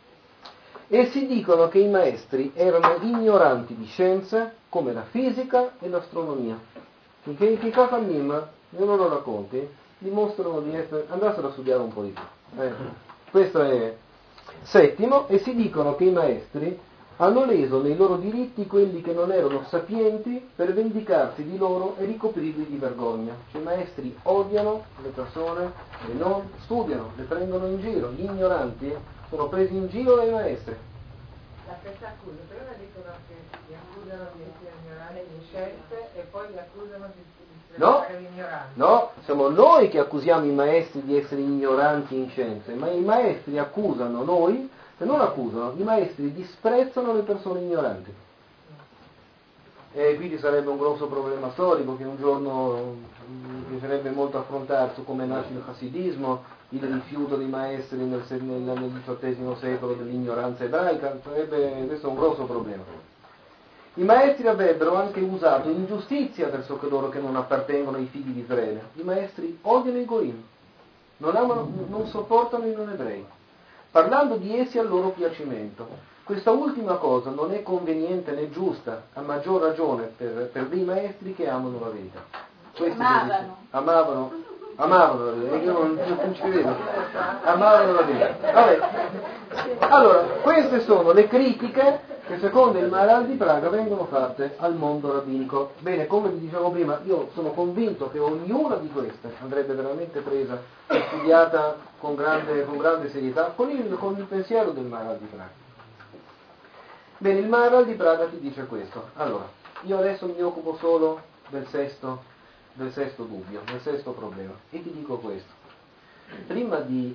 Speaker 5: Essi dicono che i maestri erano ignoranti di scienze come la fisica e l'astronomia. Che i Chachamim, nei loro racconti, dimostrano di essere... andassero a studiare un po' di più. Questo è settimo. E si dicono che i maestri hanno leso nei loro diritti quelli che non erano sapienti per vendicarsi di loro e ricoprirli di vergogna. Cioè, i maestri odiano le persone che non studiano, le prendono in giro. Gli ignoranti sono presi in giro dai maestri.
Speaker 8: La stessa accusa, prima dicono che li accusano di essere ignoranti di scienze e poi li accusano di essere ignoranti.
Speaker 5: No, siamo noi che accusiamo i maestri di essere ignoranti in scienze, ma i maestri accusano noi, se non accusano, i maestri disprezzano le persone ignoranti. E quindi sarebbe un grosso problema storico che un giorno mi piacerebbe molto affrontare su come nasce il Hasidismo, il rifiuto dei maestri nel XVIII secolo dell'ignoranza ebraica. Questo è un grosso problema. I maestri avrebbero anche usato ingiustizia verso coloro che non appartengono ai figli di Israele. I maestri odiano i Goim, non sopportano i non ebrei, parlando di essi al loro piacimento. Questa ultima cosa non è conveniente né giusta, a maggior ragione per dei maestri che amano la verità. Amavano la verità, io non ci vedo. Amavano la verità. Vabbè. Allora, queste sono le critiche che secondo il Maharal di Praga vengono fatte al mondo rabbinico. Bene, come vi dicevo prima, io sono convinto che ognuna di queste andrebbe veramente presa e studiata con grande serietà, con il pensiero del Maharal di Praga. Bene, il Maharal di Praga ti dice questo. Allora, io adesso mi occupo solo del sesto dubbio, del sesto problema, e ti dico questo. Prima di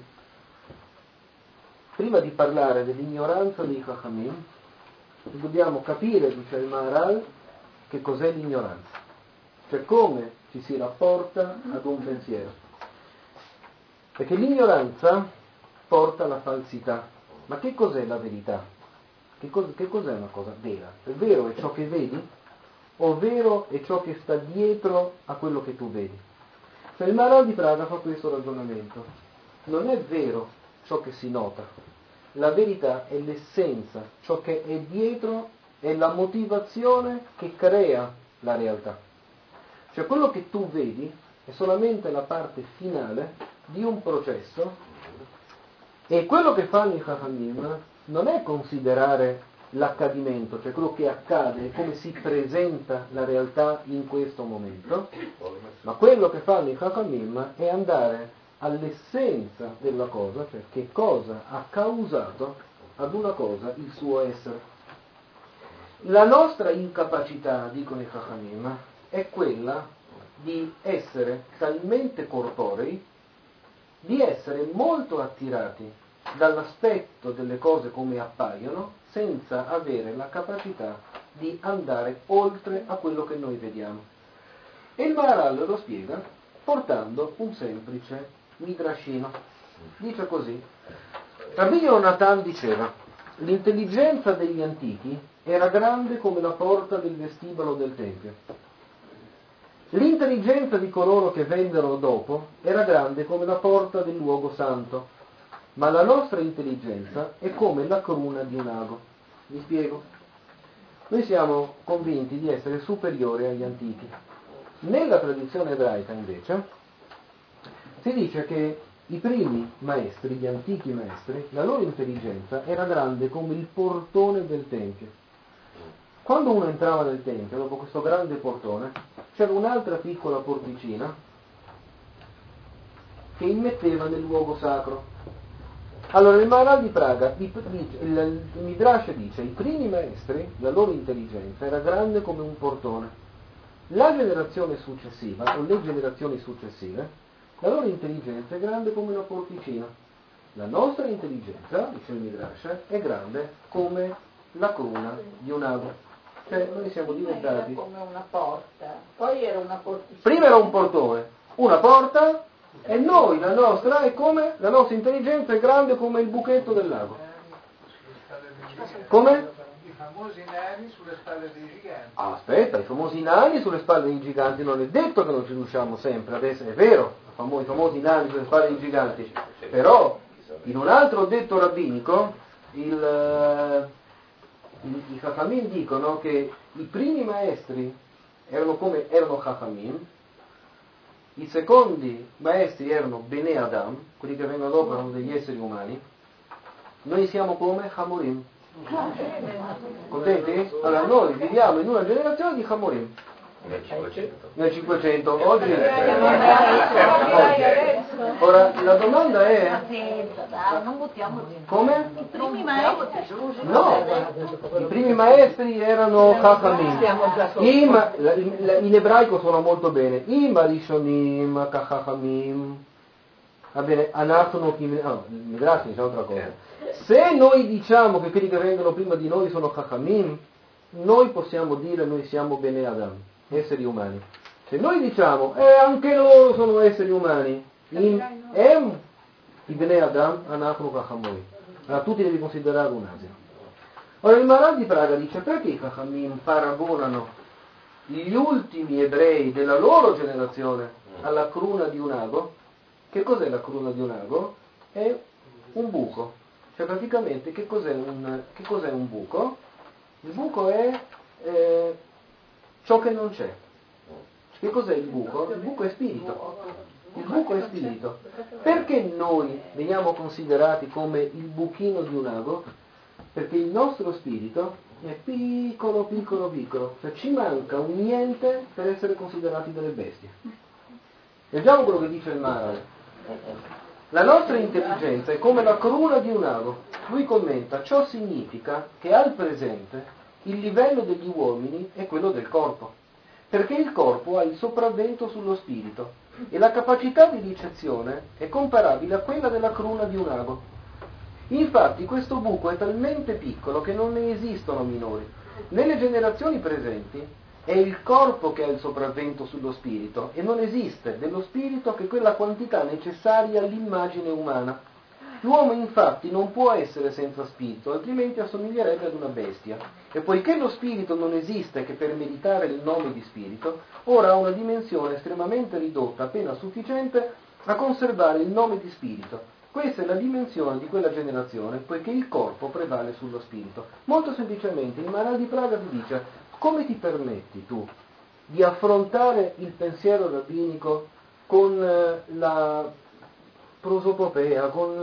Speaker 5: parlare dell'ignoranza dei Chachamim, dobbiamo capire, dice il Maharal, che cos'è l'ignoranza, cioè come ci si rapporta ad un pensiero. Perché l'ignoranza porta alla falsità. Ma che cos'è la verità? Che cos'è una cosa vera? È vero è ciò che vedi? O vero è ciò che sta dietro a quello che tu vedi? Cioè il Maharal di Praga fa questo ragionamento. Non è vero ciò che si nota. La verità è l'essenza, ciò che è dietro è la motivazione che crea la realtà. Cioè quello che tu vedi è solamente la parte finale di un processo, e quello che fanno i Chachamim non è considerare l'accadimento, cioè quello che accade, come si presenta la realtà in questo momento, ma quello che fanno i Chachamim è andare all'essenza della cosa, cioè che cosa ha causato ad una cosa il suo essere. La nostra incapacità, dicono i Chachamim, è quella di essere talmente corporei, di essere molto attirati dall'aspetto delle cose come appaiono, senza avere la capacità di andare oltre a quello che noi vediamo. E il Maharal lo spiega portando un semplice midrashino. Dice così: Rabbi Yonatan diceva: l'intelligenza degli antichi era grande come la porta del vestibolo del Tempio. L'intelligenza di coloro che vennero dopo era grande come la porta del luogo santo, ma la nostra intelligenza è come la cruna di un ago. Vi spiego. Noi siamo convinti di essere superiori agli antichi. Nella tradizione ebraica, invece, si dice che i primi maestri, gli antichi maestri, la loro intelligenza era grande come il portone del Tempio. Quando uno entrava nel Tempio, dopo questo grande portone, c'era un'altra piccola porticina che immetteva nel luogo sacro. Allora il Maharal di Praga, il Midrash dice, i primi maestri, la loro intelligenza era grande come un portone. La generazione successiva, o le generazioni successive, la loro intelligenza è grande come una porticina. La nostra intelligenza, dice il Midrash, è grande come la cruna di un ago. Cioè noi siamo diventati...
Speaker 2: Era come una porta, poi era una porticina.
Speaker 5: Prima era un portone, una porta, e noi, la nostra intelligenza è grande come il buchetto del lago. Come?
Speaker 4: I famosi nani sulle spalle dei giganti.
Speaker 5: Aspetta, i famosi nani sulle spalle dei giganti non è detto che non ci riusciamo sempre ad essere, è vero, i famosi nani sulle spalle dei giganti, però in un altro detto rabbinico i Chachamim dicono che i primi maestri erano Chachamim, i secondi maestri erano Bnei Adam, quelli che vengono dopo erano degli esseri umani, noi siamo come Hamorim. Contenti? Allora noi viviamo in una generazione di Hamorim. Nel 500. Oggi. Ora la domanda è.
Speaker 2: Non buttiamo dentro.
Speaker 5: Come?
Speaker 2: I primi maestri, scusi.
Speaker 5: No, i primi maestri erano Chachamim. In ebraico suona molto bene. Im Arishonim Chachamim. Va bene, Anatono Kim. No, il Midrash dice un'altra cosa. Se noi diciamo che quelli che vengono prima di noi sono Chachamim, noi possiamo dire noi siamo Bnei Adam, esseri umani. Se noi diciamo anche loro sono esseri umani, i Bnei Adam Anachnu Chachamim. Allora tu ti devi considerare un asino. Ora il Maharal di Praga dice perché i Chachamim paragonano gli ultimi ebrei della loro generazione alla cruna di un ago. Che cos'è la cruna di un ago? È un buco. Cioè praticamente che cos'è un buco? Il buco è ciò che non c'è. Che cos'è il buco? Il buco è spirito. Il buco è spirito. Perché noi veniamo considerati come il buchino di un ago? Perché il nostro spirito è piccolo, piccolo, piccolo. Cioè ci manca un niente per essere considerati delle bestie. Leggiamo quello che dice il Maharal. La nostra intelligenza è come la cruna di un ago. Lui commenta, ciò significa che al presente il livello degli uomini è quello del corpo, perché il corpo ha il sopravvento sullo spirito e la capacità di ricezione è comparabile a quella della cruna di un ago. Infatti questo buco è talmente piccolo che non ne esistono minori. Nelle generazioni presenti è il corpo che ha il sopravvento sullo spirito e non esiste dello spirito che quella quantità necessaria all'immagine umana. L'uomo infatti non può essere senza spirito, altrimenti assomiglierebbe ad una bestia. E poiché lo spirito non esiste che per meritare il nome di spirito, ora ha una dimensione estremamente ridotta, appena sufficiente a conservare il nome di spirito. Questa è la dimensione di quella generazione, poiché il corpo prevale sullo spirito. Molto semplicemente, il Maharal di Praga ti dice: come ti permetti tu di affrontare il pensiero rabbinico con la prosopopea, con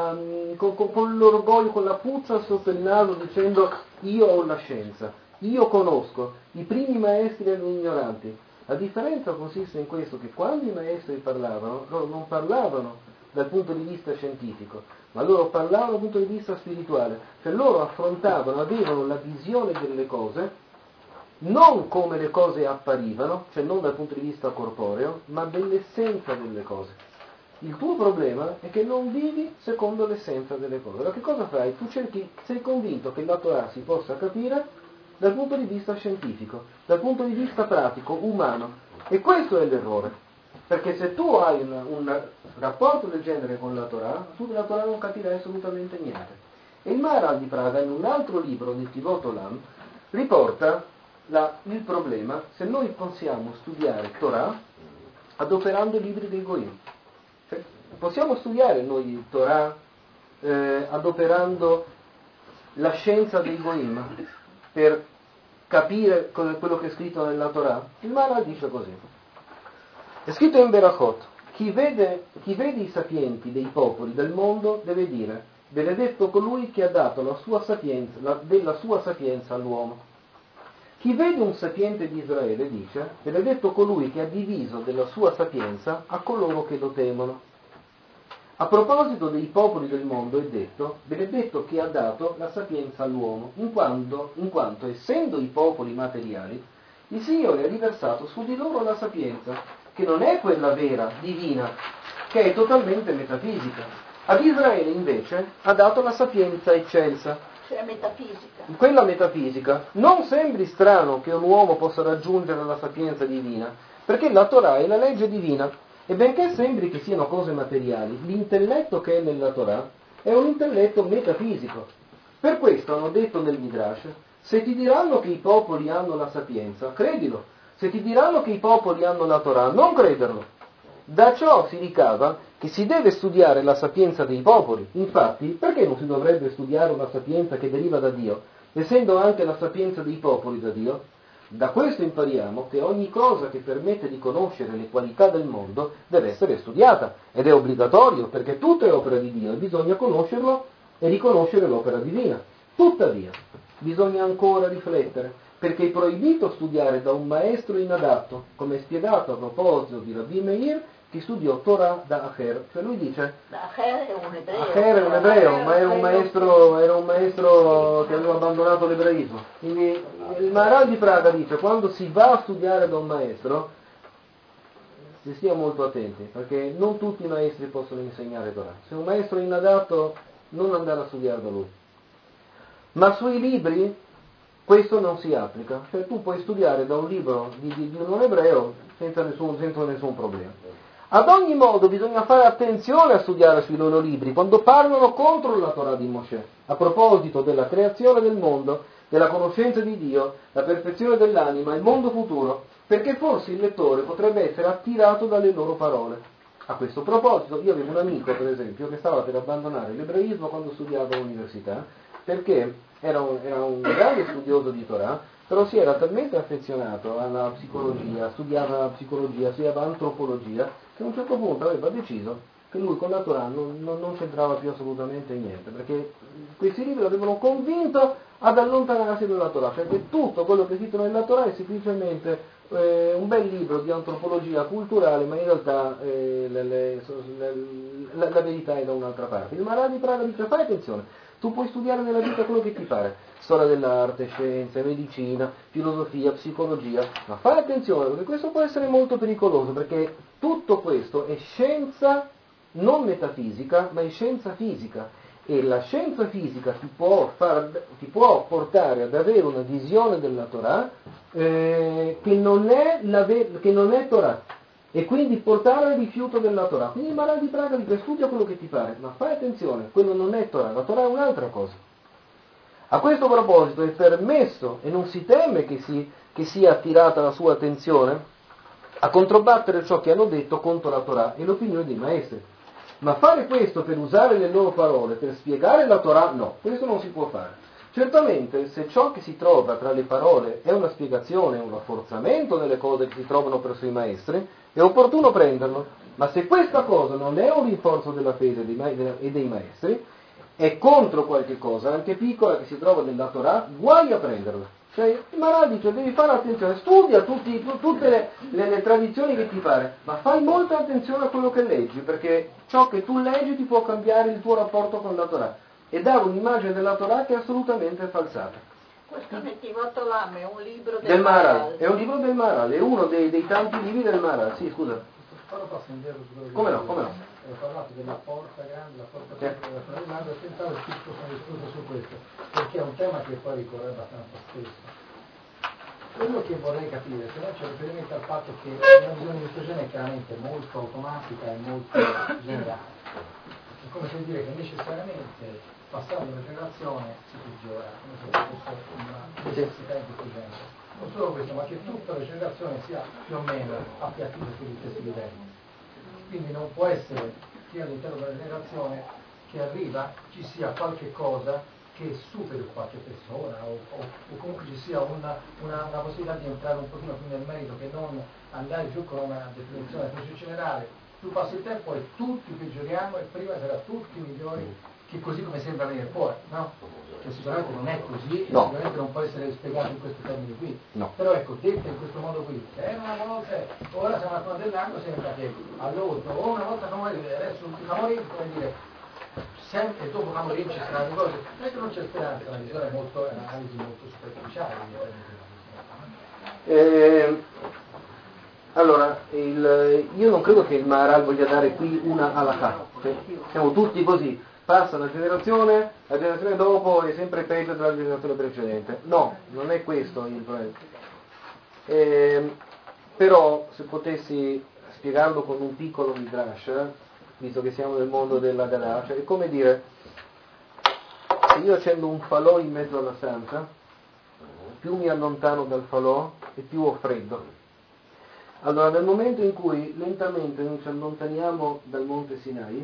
Speaker 5: l'orgoglio, con la puzza sotto il naso, dicendo io ho la scienza, io conosco, i primi maestri erano ignoranti? La differenza consiste in questo, che quando i maestri parlavano, loro non parlavano dal punto di vista scientifico, ma loro parlavano dal punto di vista spirituale, cioè loro affrontavano, avevano la visione delle cose non come le cose apparivano, cioè non dal punto di vista corporeo, ma dell'essenza delle cose. Il tuo problema è che non vivi secondo l'essenza delle cose. Allora che cosa fai? Tu sei convinto che la Torah si possa capire dal punto di vista scientifico, dal punto di vista pratico, umano. E questo è l'errore. Perché se tu hai un rapporto del genere con la Torah, tu della Torah non capirai assolutamente niente. E il Maharal di Praga, in un altro libro, nel Tivot Olam, riporta il problema se noi possiamo studiare Torah adoperando i libri dei Goim. Cioè, possiamo studiare noi Torah adoperando la scienza dei Goim per capire quello che è scritto nella Torah? Il Maharal dice così. È scritto in Berachot: chi vede i sapienti dei popoli del mondo deve dire: benedetto colui che ha dato della sua sapienza all'uomo. Chi vede un sapiente di Israele dice: benedetto colui che ha diviso della sua sapienza a coloro che lo temono. A proposito dei popoli del mondo è detto: benedetto chi ha dato la sapienza all'uomo, in quanto essendo i popoli materiali, il Signore ha riversato su di loro la sapienza, che non è quella vera, divina, che è totalmente metafisica. Ad Israele invece ha dato la sapienza eccelsa.
Speaker 2: Cioè metafisica.
Speaker 5: Quella metafisica. Non sembri strano che un uomo possa raggiungere la sapienza divina, perché la Torah è la legge divina, e benché sembri che siano cose materiali, l'intelletto che è nella Torah è un intelletto metafisico. Per questo hanno detto nel Midrash: se ti diranno che i popoli hanno la sapienza, credilo; se ti diranno che i popoli hanno la Torah, non crederlo. Da ciò si ricava che si deve studiare la sapienza dei popoli. Infatti, perché non si dovrebbe studiare una sapienza che deriva da Dio, essendo anche la sapienza dei popoli da Dio? Da questo impariamo che ogni cosa che permette di conoscere le qualità del mondo deve essere studiata, ed è obbligatorio, perché tutto è opera di Dio e bisogna conoscerlo e riconoscere l'opera divina. Tuttavia, bisogna ancora riflettere, perché è proibito studiare da un maestro inadatto, come è spiegato a proposito di Rabbi Meir, che studiò Torah da Acher. Cioè lui dice,
Speaker 2: Acher è un ebreo.
Speaker 5: Acher è un ebreo, ma era un maestro che aveva abbandonato l'ebraismo. Quindi il Maharal di Praga dice, quando si va a studiare da un maestro, si stia molto attenti, perché non tutti i maestri possono insegnare Torah. Se un maestro è inadatto, non andare a studiare da lui. Ma sui libri questo non si applica, cioè tu puoi studiare da un libro di un non ebreo senza nessun problema. Ad ogni modo bisogna fare attenzione a studiare sui loro libri quando parlano contro la Torah di Mosè, a proposito della creazione del mondo, della conoscenza di Dio, la perfezione dell'anima, il mondo futuro, perché forse il lettore potrebbe essere attirato dalle loro parole. A questo proposito, io avevo un amico, per esempio, che stava per abbandonare l'ebraismo quando studiava all'università, perché era un grande studioso di Torah, però si era talmente affezionato alla psicologia, studiava antropologia, che a un certo punto aveva deciso che lui con la Torah non c'entrava più assolutamente niente, perché questi libri l'avevano convinto ad allontanarsi dalla Torah, perché tutto quello che si trova nella Torah è semplicemente un bel libro di antropologia culturale, ma in realtà la verità è da un'altra parte. Il Maharal di Praga dice, fai attenzione, tu puoi studiare nella vita quello che ti pare, storia dell'arte, scienze, medicina, filosofia, psicologia, ma fai attenzione, perché questo può essere molto pericoloso, perché tutto questo è scienza non metafisica, ma è scienza fisica, e la scienza fisica ti può portare ad avere una visione della Torah che non è Torah, e quindi portare al rifiuto della Torah. Quindi il Maharal di Praga dice, studia quello che ti pare, ma fai attenzione, quello non è Torah, la Torah è un'altra cosa. A questo proposito è permesso, e non si teme che sia attirata la sua attenzione, a controbattere ciò che hanno detto contro la Torah e l'opinione dei maestri. Ma fare questo per usare le loro parole, per spiegare la Torah, no, questo non si può fare. Certamente, se ciò che si trova tra le parole è una spiegazione, un rafforzamento delle cose che si trovano presso i maestri, è opportuno prenderlo. Ma se questa cosa non è un rinforzo della fede e dei maestri, è contro qualche cosa, anche piccola, che si trova nella Torah, guai a prenderla. Cioè, il Maharal dice, devi fare attenzione, studia tutte le tradizioni che ti pare, ma fai molta attenzione a quello che leggi, perché ciò che tu leggi ti può cambiare il tuo rapporto con la Torah e dare un'immagine della Torah che è assolutamente falsata.
Speaker 2: Questo Netivot Olam è un libro
Speaker 5: del Maharal. È un libro del Maharal, è uno dei tanti libri del Maharal. Sì, scusa.
Speaker 4: Passo indietro su quello che
Speaker 5: Come no?
Speaker 4: ho parlato della forza grande, la forza piccola della sorella, ho tentato che si possa discutere su questo, perché è un tema che poi ricorre abbastanza spesso. Quello che vorrei capire, se non c'è riferimento al fatto che una visione di questo genere è chiaramente molto automatica e molto generale. È come se dire che necessariamente passando la generazione si peggiora, come se fosse una necessità in questo genere. Non solo questo, ma che tutta la generazione sia più o meno appiattita sugli stessi livelli. Quindi non può essere che all'interno della generazione che arriva ci sia qualche cosa che superi qualche persona o comunque ci sia una possibilità di entrare un pochino più nel merito, che non andare giù con una definizione così generale. Più passa il tempo e tutti peggioriamo e prima sarà tutti migliori, che così come sembra venire fuori, no? Che sicuramente non è così,
Speaker 5: no.
Speaker 4: E sicuramente non può essere spiegato in questi termini qui.
Speaker 5: No.
Speaker 4: Però ecco, detto in questo modo qui, una volta, ora siamo a fine dell'anno, sembra che all'otto, o una volta Camorin, adesso Camorin, come dire, sempre, e dopo Camorin ci saranno cose, non è che non c'è speranza, la visione è molto, è un'analisi molto superficiale.
Speaker 5: Allora, io non credo che il Maharal voglia dare qui una halakha, cioè, siamo tutti così, passa la generazione dopo è sempre peggio della generazione precedente. No, non è questo il problema. Però, se potessi spiegarlo con un piccolo midrash, visto che siamo nel mondo della Galacia, è come dire, se io accendo un falò in mezzo alla stanza, più mi allontano dal falò e più ho freddo. Allora, nel momento in cui lentamente noi ci allontaniamo dal monte Sinai,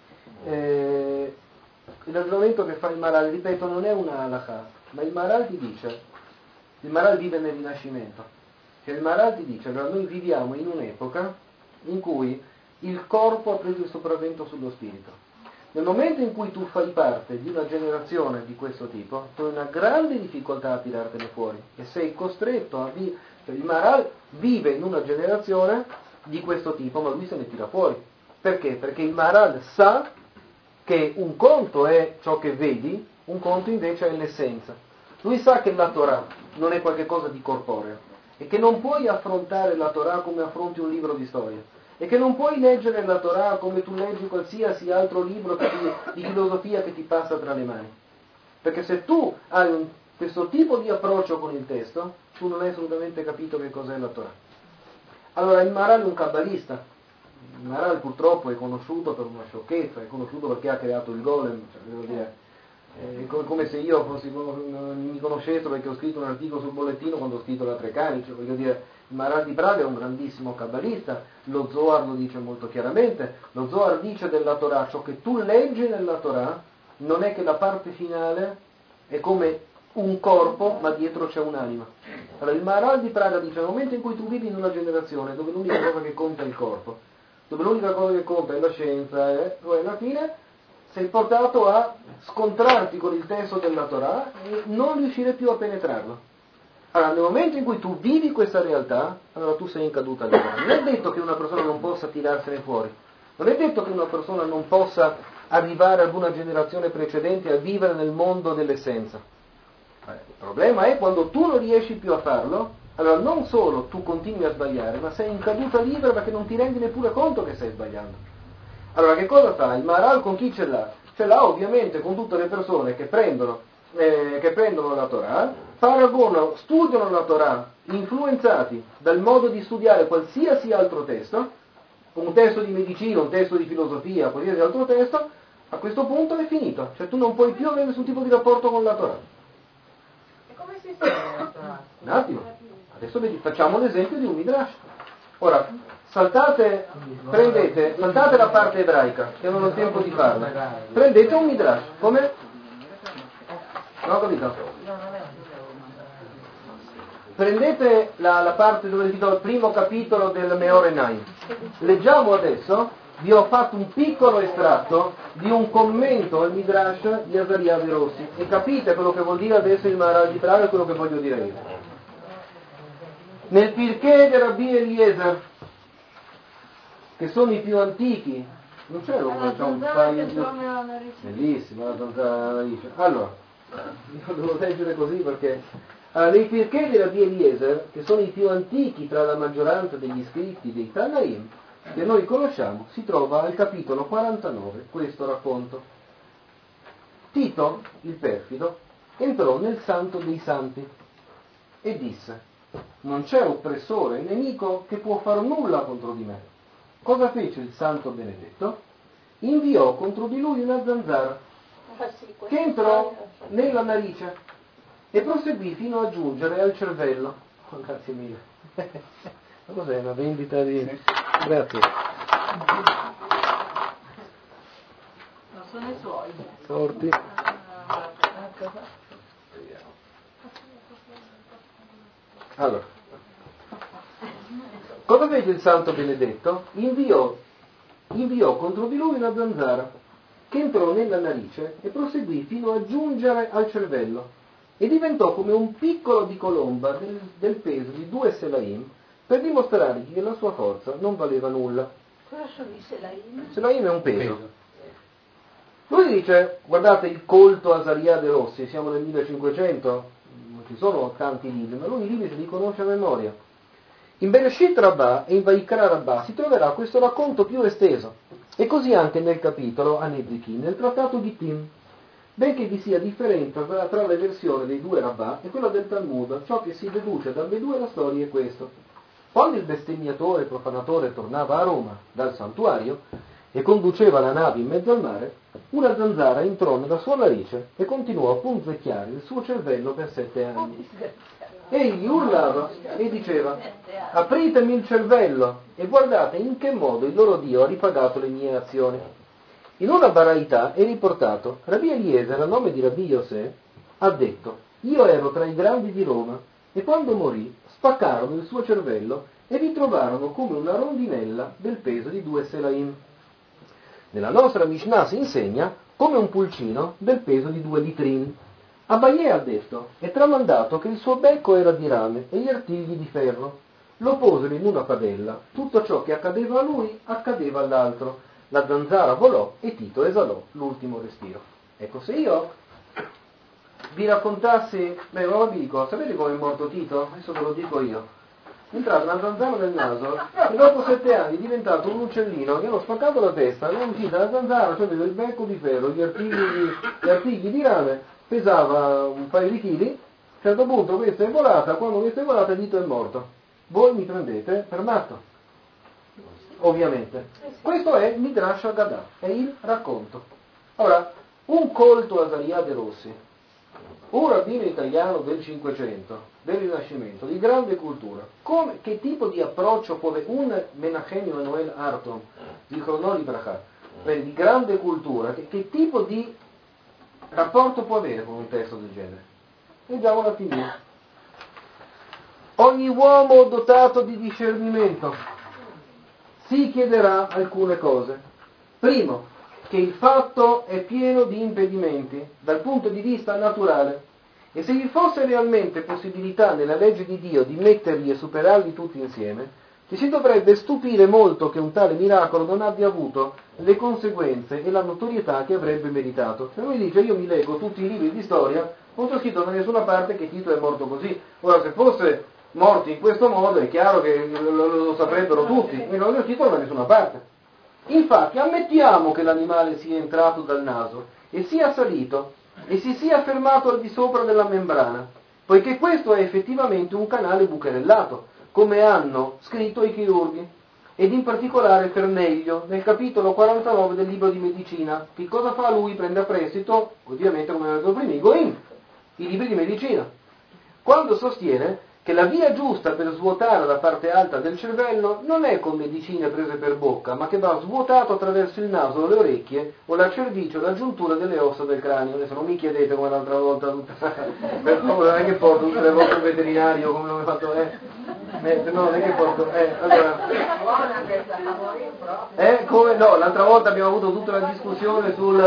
Speaker 5: il ragionamento che fa il Maharal, ripeto, non è una halakha, ma il Maharal ti dice, il Maharal vive nel Rinascimento, cioè il Maharal ti dice, allora noi viviamo in un'epoca in cui il corpo ha preso il sopravvento sullo spirito. Nel momento in cui tu fai parte di una generazione di questo tipo, tu hai una grande difficoltà a tirartene fuori e sei costretto a vivere. Cioè, il Maharal vive in una generazione di questo tipo, ma lui se ne tira fuori. Perché? Perché il Maharal sa che un conto è ciò che vedi, un conto invece è l'essenza. Lui sa che la Torah non è qualcosa di corporeo e che non puoi affrontare la Torah come affronti un libro di storia. E che non puoi leggere la Torah come tu leggi qualsiasi altro libro di filosofia che ti passa tra le mani. Perché se tu hai questo tipo di approccio con il testo, tu non hai assolutamente capito che cos'è la Torah. Allora, il Maharal è un kabbalista. Il Maharal purtroppo è conosciuto per una sciocchezza, è conosciuto perché ha creato il golem, cioè, devo dire, è come se io mi conoscesso perché ho scritto un articolo sul bollettino quando ho scritto la Treccani, cioè, voglio dire, il Maharal di Praga è un grandissimo kabbalista, lo Zohar lo dice molto chiaramente, lo Zohar dice della Torah, ciò che tu leggi nella Torah non è che la parte finale è come un corpo, ma dietro c'è un'anima. Allora il Maharal di Praga dice, nel momento in cui tu vivi in una generazione dove l'unica cosa che conta è il corpo, dove l'unica cosa che conta è la scienza, tu alla fine sei portato a scontrarti con il testo della Torah e non riuscire più a penetrarlo. Allora, nel momento in cui tu vivi questa realtà, allora tu sei in caduta libera. Non è detto che una persona non possa tirarsene fuori, non è detto che una persona non possa arrivare ad una generazione precedente a vivere nel mondo dell'essenza. Il problema è quando tu non riesci più a farlo, allora non solo tu continui a sbagliare, ma sei in caduta libera perché non ti rendi neppure conto che stai sbagliando. Allora che cosa fa? Il Maharal con chi ce l'ha? Ce l'ha ovviamente con tutte le persone che prendono la Torah, paragonano, studiano la Torah, influenzati dal modo di studiare qualsiasi altro testo, un testo di medicina, un testo di filosofia, qualsiasi altro testo, a questo punto è finito. Cioè tu non puoi più avere nessun tipo di rapporto con la Torah.
Speaker 8: E come si studia la Torah?
Speaker 5: Un attimo, adesso facciamo l'esempio di un Midrash. Ora, saltate la parte ebraica, che non ho tempo di farla. Prendete un Midrash, come? Non ho capito. Prendete la parte dove cito il primo capitolo del Meor Enaim. Leggiamo adesso, vi ho fatto un piccolo estratto di un commento al Midrash di Azaria De Rossi e capite quello che vuol dire adesso il Maharal di Praga e quello che voglio dire io. Nel Pirkei di Rabbi Eliezer, che sono i più antichi, non c'è un paio di... Bellissimo, la zanzara narice. Allora, io devo leggere così perché nei Pirkei di Rabbi Eliezer, che sono i più antichi tra la maggioranza degli scritti dei Tanaim che noi conosciamo, si trova al capitolo 49 questo racconto. Tito, il perfido, entrò nel santo dei santi e disse: non c'è oppressore e nemico che può far nulla contro di me. Cosa fece il santo benedetto? Inviò contro di lui una zanzara che entrò nella narice e proseguì fino a giungere al cervello. Oh, grazie mille. Ma cos'è una vendita di... Grazie.
Speaker 3: Non sono i suoi.
Speaker 5: Forti. Allora, cosa fece il santo benedetto? Inviò contro di lui una zanzara che entrò nella narice e proseguì fino a giungere al cervello e diventò come un piccolo di colomba del peso di 2 selaim per dimostrargli che la sua forza non valeva nulla.
Speaker 2: Cosa sono i selaim?
Speaker 5: Selaim è un peso. Lui dice, guardate il colto Azaria De Rossi, siamo nel 1500, non ci sono tanti libri, ma lui i libri se li conosce a memoria. In Bereshit Rabbah e in Vaikra Rabbah si troverà questo racconto più esteso, e così anche nel capitolo Anezikin, nel trattato di Tim, benché vi sia differenza tra le versioni dei 2 Rabbah e quella del Talmud, ciò che si deduce da ambedue la storia è questo. Quando il bestemmiatore e profanatore tornava a Roma dal santuario e conduceva la nave in mezzo al mare, una zanzara entrò nella sua narice e continuò a punzecchiare il suo cervello per 7 anni. Egli urlava e diceva: apritemi il cervello e guardate in che modo il loro Dio ha ripagato le mie azioni. In una Baraità è riportato: Rabbi Eliezer, a nome di Rabbi Yosè, ha detto: io ero tra i grandi di Roma, e quando morì spaccarono il suo cervello e vi trovarono come una rondinella del peso di 2 selaim. Nella nostra Mishnah si insegna come un pulcino del peso di 2 litrin. Abaye ha detto: è tramandato che il suo becco era di rame e gli artigli di ferro. Lo posero in una padella, tutto ciò che accadeva a lui accadeva all'altro. La zanzara volò e Tito esalò l'ultimo respiro. Ecco, se io vi raccontassi, non vi dico, sapete come è morto Tito? Adesso ve lo dico io. È entrata una zanzara nel naso e dopo 7 anni è diventato un uccellino che hanno spaccato la testa, è uscita la zanzara, cioè aveva il becco di ferro, gli artigli di rame, pesava un paio di chili. A un certo punto questa è volata, quando questa è volata Tito è morto. Voi mi prendete per matto, ovviamente. Questo è Midrash Haggadah, è il racconto. Ora, un colto Azaria De Rossi, un rabbino italiano del 500, del Rinascimento, di grande cultura, che tipo di approccio può avere un Menachem Emanuel Arton, di Chronoli Bracha, di grande cultura, che tipo di rapporto può avere con un testo del genere? Leggiamo un attimino. Ogni uomo dotato di discernimento si chiederà alcune cose. Primo, che il fatto è pieno di impedimenti dal punto di vista naturale, e se vi fosse realmente possibilità nella legge di Dio di metterli e superarli tutti insieme, ci si dovrebbe stupire molto che un tale miracolo non abbia avuto le conseguenze e la notorietà che avrebbe meritato. Se lui dice: io mi leggo tutti i libri di storia, non c'è scritto da nessuna parte che Tito è morto così. Ora, se fosse morto in questo modo è chiaro che lo saprebbero tutti, e non è scritto da nessuna parte. Infatti, ammettiamo che l'animale sia entrato dal naso e sia salito e si sia fermato al di sopra della membrana, poiché questo è effettivamente un canale bucherellato, come hanno scritto i chirurghi, ed in particolare Ferneglio, nel capitolo 49 del libro di medicina. Che cosa fa lui? Prende a prestito, ovviamente come ho detto prima, i Goim, i libri di medicina, quando sostiene che la via giusta per svuotare la parte alta del cervello non è con medicine prese per bocca, ma che va svuotato attraverso il naso, le orecchie o la cervice o la giuntura delle ossa del cranio. Adesso non mi chiedete come l'altra volta, per favore, non è che porto tutte le volte un veterinario come l'ho fatto, no, non è che porto, allora, come, no, l'altra volta abbiamo avuto tutta la discussione sul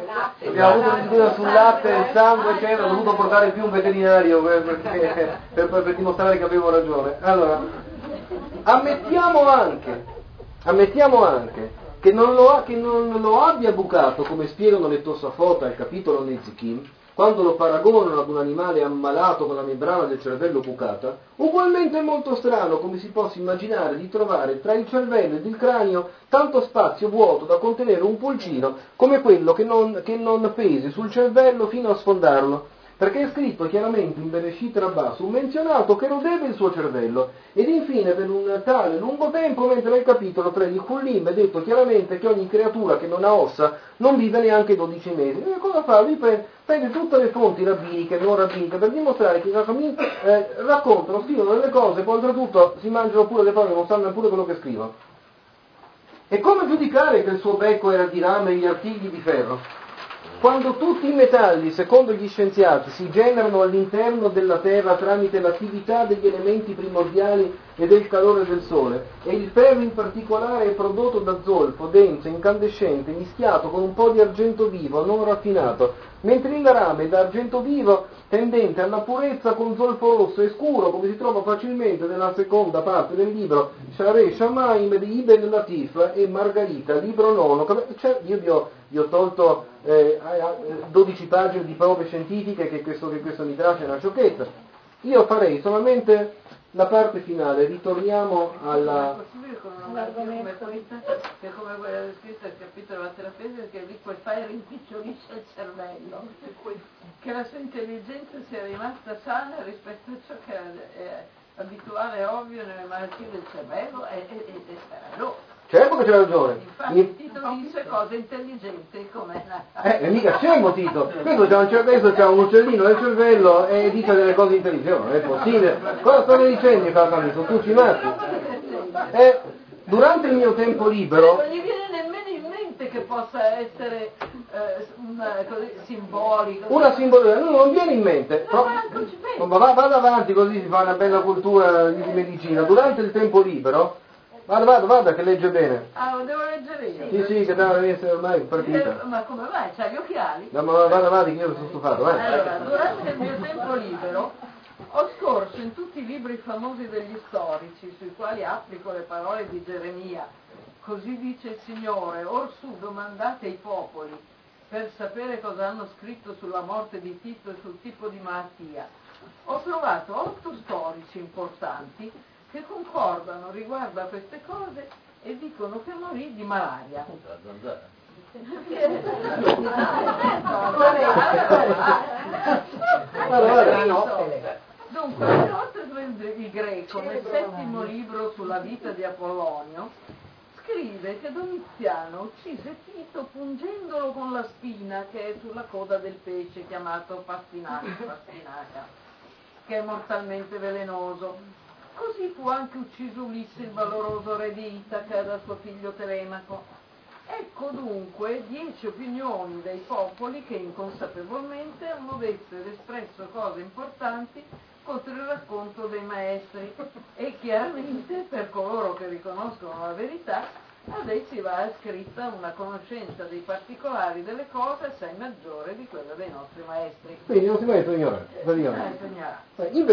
Speaker 5: latte, il sangue, eccetera, ho dovuto portare più un veterinario per dimostrare che avevo ragione. Allora, ammettiamo anche che non lo abbia bucato, come spiegano le Tosafot al capitolo Nezikim, quando lo paragonano ad un animale ammalato con la membrana del cervello bucata. Ugualmente è molto strano come si possa immaginare di trovare tra il cervello ed il cranio tanto spazio vuoto da contenere un pulcino come quello che non pesi sul cervello fino a sfondarlo, perché è scritto chiaramente in Bereshit Rabbah, menzionato che rodeva il suo cervello, ed infine per un tale lungo tempo, mentre nel capitolo 3 di Hullim è detto chiaramente che ogni creatura che non ha ossa non vive neanche 12 mesi. E cosa fa? Lui prende tutte le fonti rabbiniche e non rabbiniche per dimostrare che i Chachamim raccontano, scrivono delle cose, poi oltretutto si mangiano pure le parole, non sanno neppure quello che scrivono. E come giudicare che il suo becco era di rame e gli artigli di ferro? Quando tutti i metalli, secondo gli scienziati, si generano all'interno della Terra tramite l'attività degli elementi primordiali e del calore del Sole, e il ferro in particolare è prodotto da zolfo, denso, incandescente, mischiato con un po' di argento vivo, non raffinato, mentre il rame è da argento vivo tendente alla purezza con zolfo rosso e scuro, come si trova facilmente nella seconda parte del libro Shareh Shamaim di Ibn Latif e Margarita, libro 9. Cioè, io vi ho tolto 12 pagine di prove scientifiche che questo Midrash è una sciocchezza. Io farei solamente la parte finale, ritorniamo alla...
Speaker 3: È possibile con una margine come questa, che come quella descritta al capitolo Atrafese, che liquefai rimpicciolisce il cervello, che la sua intelligenza sia rimasta sana rispetto a ciò che è abituale e ovvio nelle malattie del cervello, e sarà no.
Speaker 5: Certo che c'è ragione.
Speaker 3: Infatti Tito dice cose intelligenti come
Speaker 5: Mica scemo Tito. Questo c'ha un cervello, c'ha un uccellino nel cervello e dice delle cose intelligenti. Non è possibile. Cosa state dicendo, fratelli? Sono tutti matti. Durante il mio tempo libero...
Speaker 3: Non gli viene nemmeno in mente che possa essere simbolico.
Speaker 5: Una simbologia, non viene in mente. Vada avanti così si fa una bella cultura di medicina. Durante il tempo libero... Vada, che legge bene.
Speaker 3: Ah, lo devo leggere io?
Speaker 5: Sì, che deve essere ormai partita.
Speaker 3: Ma come vai? C'ha gli occhiali?
Speaker 5: No, ma vada avanti che io sono stufato, vai.
Speaker 3: Allora, durante il mio tempo libero ho scorso in tutti i libri famosi degli storici, sui quali applico le parole di Geremia. Così dice il Signore, or su domandate ai popoli per sapere cosa hanno scritto sulla morte di Tito e sul tipo di malattia. Ho trovato 8 storici importanti che concordano riguardo a queste cose e dicono che morì di malaria. Dunque, il Greco, nel 7° libro sulla vita di Apollonio, scrive che Domiziano uccise Tito pungendolo con la spina che è sulla coda del pesce chiamato pastinaca, che è mortalmente velenoso. Così fu anche ucciso Ulisse, il valoroso re di Itaca, da suo figlio Telemaco. Ecco dunque 10 opinioni dei popoli che inconsapevolmente hanno detto ed espresso cose importanti contro il racconto dei maestri e chiaramente per coloro che riconoscono la verità ad essi va ascritta una conoscenza dei particolari delle cose assai maggiore di quella dei nostri maestri.
Speaker 5: Quindi non si mette ignorante. In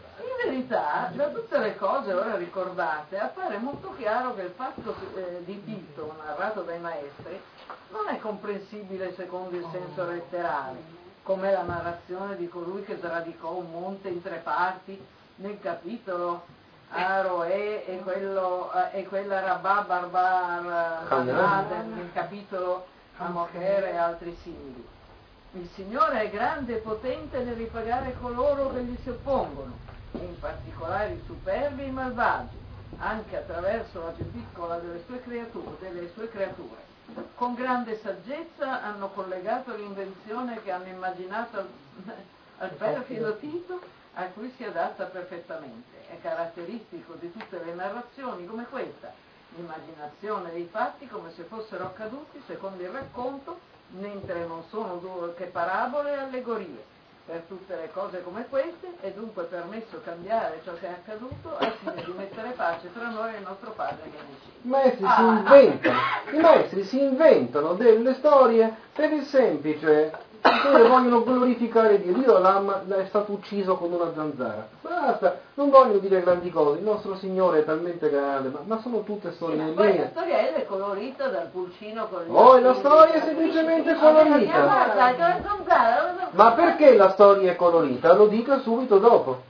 Speaker 5: verità, da tutte le cose ora ricordate, appare molto chiaro che il fatto di Tito, narrato dai maestri, non è comprensibile secondo il senso letterale, come la narrazione di colui che sradicò un monte in 3 parti nel capitolo Aroe e quella Rabbà Barbar nel capitolo Amochere e altri simili. Il Signore è grande e potente nel ripagare coloro che gli si oppongono, e in particolare i superbi e i malvagi, anche attraverso la più piccola delle sue creature. Con grande saggezza hanno collegato l'invenzione che hanno immaginato al perfido Tito, a cui si adatta perfettamente. È caratteristico di tutte le narrazioni come questa, l'immaginazione dei fatti come se fossero accaduti secondo il racconto, mentre non sono che parabole e allegorie. Per tutte le cose come queste è dunque permesso cambiare ciò che è accaduto al fine di mettere pace tra noi e il nostro Padre che è nei cieli. I maestri si inventano delle storie per il semplice che vogliono glorificare Dio. Dio è stato ucciso con una zanzara. Basta, non vogliono dire grandi cose, il nostro Signore è talmente grande, ma sono tutte storie in
Speaker 3: linea. La storiella è colorita dal pulcino con gli
Speaker 5: occhi. La storia è semplicemente colorita. Ma perché la storia è colorita? Lo dica subito dopo.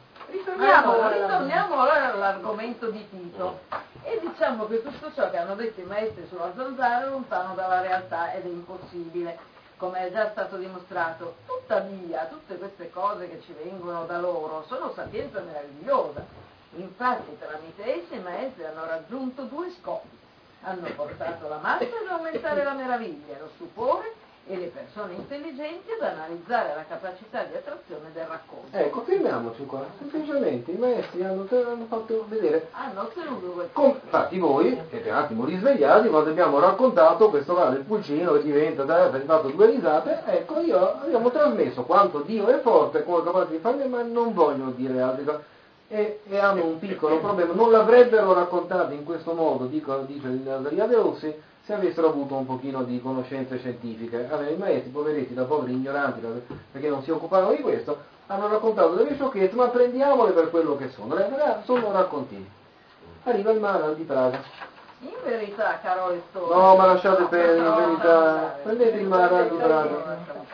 Speaker 3: Ritorniamo all'argomento di Tito e diciamo che tutto ciò che hanno detto i maestri sulla zanzara è lontano dalla realtà ed è impossibile, come è già stato dimostrato. Tuttavia, tutte queste cose che ci vengono da loro sono sapienza meravigliosa. Infatti, tramite essi i maestri hanno raggiunto 2 scopi. Hanno portato la massa ad aumentare la meraviglia, lo stupore, e le persone intelligenti ad analizzare la capacità di attrazione del racconto.
Speaker 5: Ecco, fermiamoci qua. Semplicemente i maestri hanno fatto vedere.
Speaker 3: Hanno ottenuto
Speaker 5: infatti voi, siete un attimo risvegliati, quando abbiamo raccontato questo va del pulcino che diventa, avete fatto 2 risate, ecco, abbiamo trasmesso quanto Dio è forte, come è capace di farne, ma non vogliono dire altre cose. E hanno un piccolo problema, non l'avrebbero raccontato in questo modo, dice Azaria De Rossi, se avessero avuto un pochino di conoscenze scientifiche. Allora, i maestri, poveretti, da poveri ignoranti, perché non si occupavano di questo, hanno raccontato delle sciocchezze, ma prendiamole per quello che sono. Sono raccontini. Arriva il Maharal di Praga.
Speaker 3: In verità, caro lettore...
Speaker 5: No, ma lasciate perdere, in verità. Prendete il Maharal di Praga.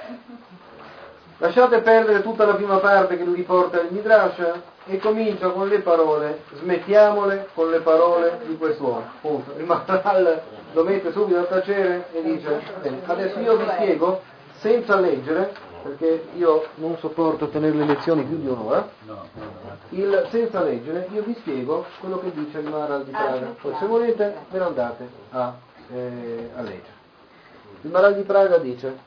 Speaker 5: Lasciate perdere tutta la prima parte che lui riporta il Midrash e comincia con le parole, smettiamole con le parole di quest'uomo. Punto. Il Maharal lo mette subito a tacere e dice, bene, adesso io vi spiego, senza leggere, perché io non sopporto tenere le lezioni più di un'ora. Senza leggere, io vi spiego quello che dice il Maharal di Praga. Poi se volete ve lo andate a leggere. Il Maharal di Praga dice: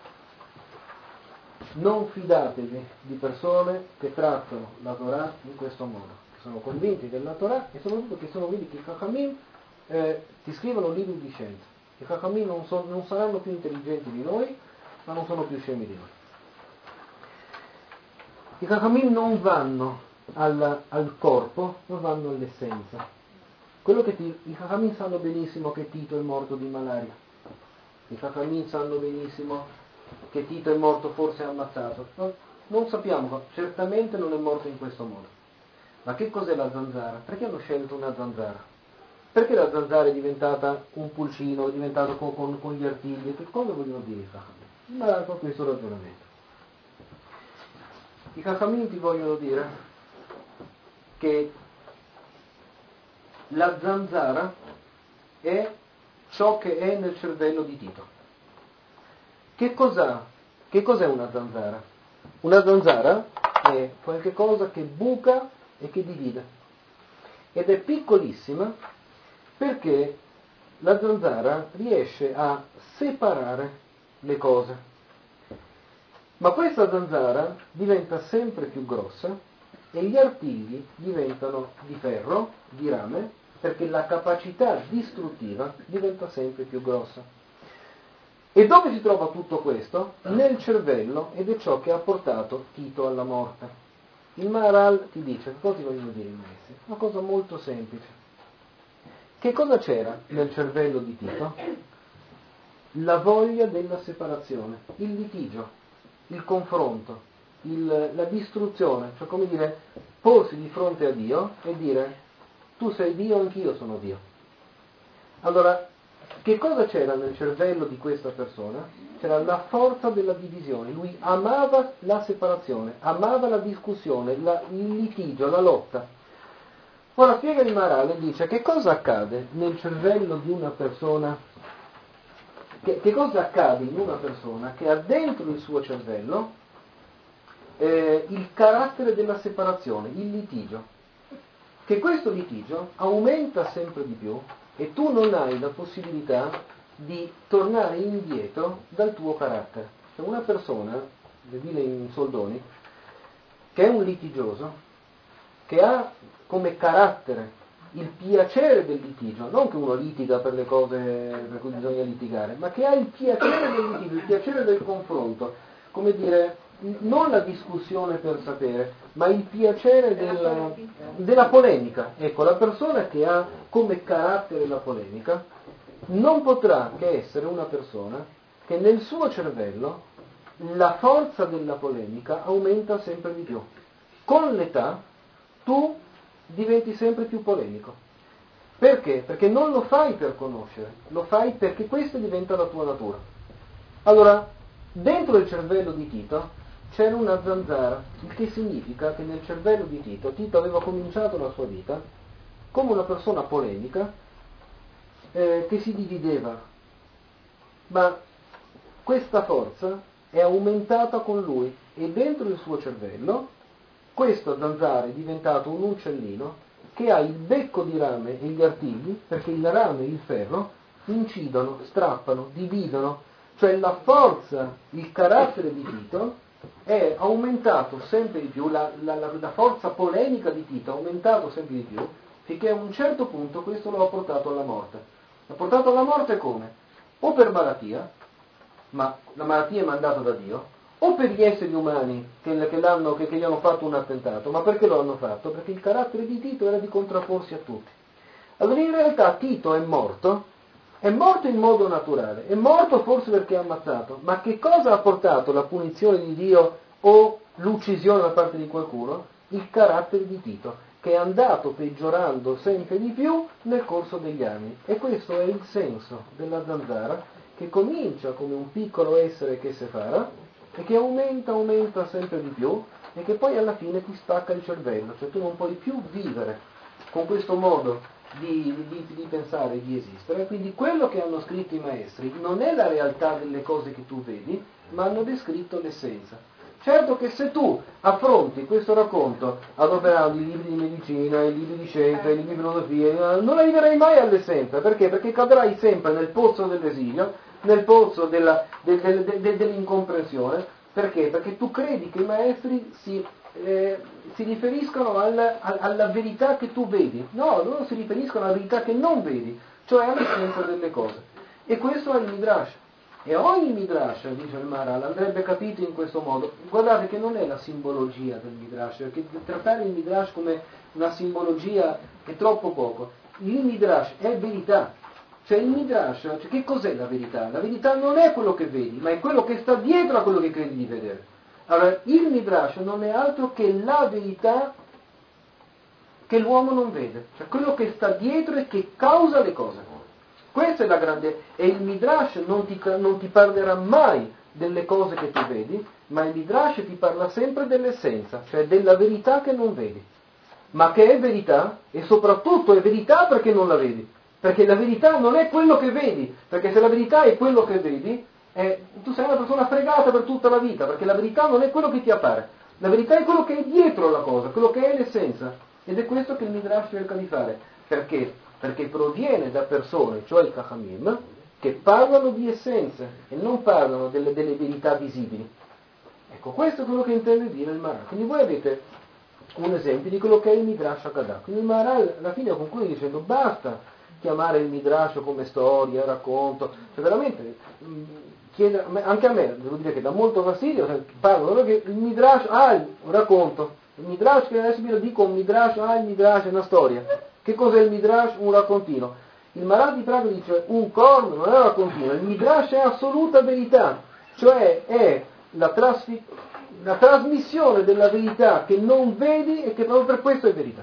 Speaker 5: non fidatevi di persone che trattano la Torah in questo modo, che sono convinti della Torah e soprattutto che sono convinti che i Chachamim ti scrivono libri di scienza. I Chachamim non saranno più intelligenti di noi, ma non sono più scemi di noi. I Chachamim non vanno al corpo, ma vanno all'essenza. I Chachamim sanno benissimo che Tito è morto di malaria. I Chachamim sanno benissimo che Tito è morto forse ammazzato. Non sappiamo, certamente non è morto in questo modo. Ma che cos'è la zanzara? Perché hanno scelto una zanzara? Perché la zanzara è diventata un pulcino, è diventato con gli artigli? Che cosa vogliono dire i Chachamim? Ma con questo ragionamento. I Chachamim ti vogliono dire che la zanzara è ciò che è nel cervello di Tito. Che cos'è una zanzara? Una zanzara è qualche cosa che buca e che divide. Ed è piccolissima perché la zanzara riesce a separare le cose. Ma questa zanzara diventa sempre più grossa e gli artigli diventano di ferro, di rame, perché la capacità distruttiva diventa sempre più grossa. E dove si trova tutto questo? Nel cervello, ed è ciò che ha portato Tito alla morte. Il Maharal ti dice, cosa ti vogliono dire i maestri? Una cosa molto semplice. Che cosa c'era nel cervello di Tito? La voglia della separazione, il litigio, il confronto, la distruzione, cioè come dire, porsi di fronte a Dio e dire tu sei Dio, anch'io sono Dio. Allora, che cosa c'era nel cervello di questa persona? C'era la forza della divisione. Lui amava la separazione, amava la discussione, il litigio, la lotta. Ora spiega il Maharal e dice che cosa accade nel cervello di una persona, che cosa accade in una persona che ha dentro il suo cervello il carattere della separazione, il litigio. Che questo litigio aumenta sempre di più e tu non hai la possibilità di tornare indietro dal tuo carattere. Cioè una persona, per dire in soldoni, che è un litigioso, che ha come carattere il piacere del litigio, non che uno litiga per le cose per cui bisogna litigare, ma che ha il piacere del litigio, il piacere del confronto, come dire, non la discussione per sapere, ma il piacere della polemica. Ecco, la persona che ha come carattere la polemica non potrà che essere una persona che nel suo cervello la forza della polemica aumenta sempre di più. Con l'età tu diventi sempre più polemico. Perché? Perché non lo fai per conoscere, lo fai perché questa diventa la tua natura. Allora, dentro il cervello di Tito c'era una zanzara, il che significa che nel cervello di Tito aveva cominciato la sua vita come una persona polemica che si divideva, ma questa forza è aumentata con lui e dentro il suo cervello questo zanzara è diventato un uccellino che ha il becco di rame e gli artigli, perché il rame e il ferro incidono, strappano, dividono, cioè la forza, il carattere di Tito è aumentato sempre di più, la forza polemica di Tito è aumentato sempre di più, finché a un certo punto questo lo ha portato alla morte. L'ha portato alla morte come? O per malattia, ma la malattia è mandata da Dio, o per gli esseri umani che gli hanno fatto un attentato. Ma perché lo hanno fatto? Perché il carattere di Tito era di contrapporsi a tutti. Allora in realtà Tito è morto in modo naturale, è morto forse perché è ammazzato, ma che cosa ha portato la punizione di Dio o l'uccisione da parte di qualcuno? Il carattere di Tito, che è andato peggiorando sempre di più nel corso degli anni. E questo è il senso della zanzara, che comincia come un piccolo essere che separa, e che aumenta sempre di più, e che poi alla fine ti stacca il cervello, cioè tu non puoi più vivere con questo modo di pensare e di esistere. Quindi quello che hanno scritto i maestri non è la realtà delle cose che tu vedi, ma hanno descritto l'essenza. Certo che se tu affronti questo racconto adoperando i libri di medicina, i libri di scienza, i libri di filosofia, non arriverai mai all'essenza. Perché? Perché cadrai sempre nel pozzo dell'esilio, nel pozzo dell'incomprensione. Perché? Perché tu credi che i maestri si riferiscono alla verità che tu vedi. No, loro si riferiscono alla verità che non vedi, cioè all'essenza delle cose. E questo è il Midrash. E ogni Midrash, dice il Maharal, andrebbe capito in questo modo. Guardate che non è la simbologia del Midrash, perché trattare il Midrash come una simbologia è troppo poco. Il Midrash è verità. Cioè il Midrash, cioè che cos'è la verità? La verità non è quello che vedi, ma è quello che sta dietro a quello che credi di vedere. Allora, il Midrash non è altro che la verità che l'uomo non vede, cioè quello che sta dietro e che causa le cose. Questa è la grande... E il Midrash non ti parlerà mai delle cose che tu vedi, ma il Midrash ti parla sempre dell'essenza, cioè della verità che non vedi. Ma che è verità, e soprattutto è verità perché non la vedi. Perché la verità non è quello che vedi, perché se la verità è quello che vedi, tu sei una persona fregata per tutta la vita, perché la verità non è quello che ti appare. La verità è quello che è dietro la cosa, quello che è l'essenza. Ed è questo che il Midrash cerca di fare. Perché? Perché proviene da persone, cioè i Chachamim, che parlano di essenze e non parlano delle verità visibili. Ecco, questo è quello che intende dire il Maharal. Quindi voi avete un esempio di quello che è il Midrash Haggadah. Quindi il Maharal alla fine conclude dicendo basta chiamare il Midrash come storia, racconto, cioè veramente anche a me, devo dire che dà molto fastidio, parlano che il Midrash un racconto, il Midrash che adesso vi lo dico, un Midrash, il Midrash è una storia. Che cos'è il Midrash? Un raccontino. Il Maharal di Praga dice un corno non è un raccontino, il Midrash è assoluta verità, cioè è la trasmissione della verità che non vedi e che proprio per questo è verità.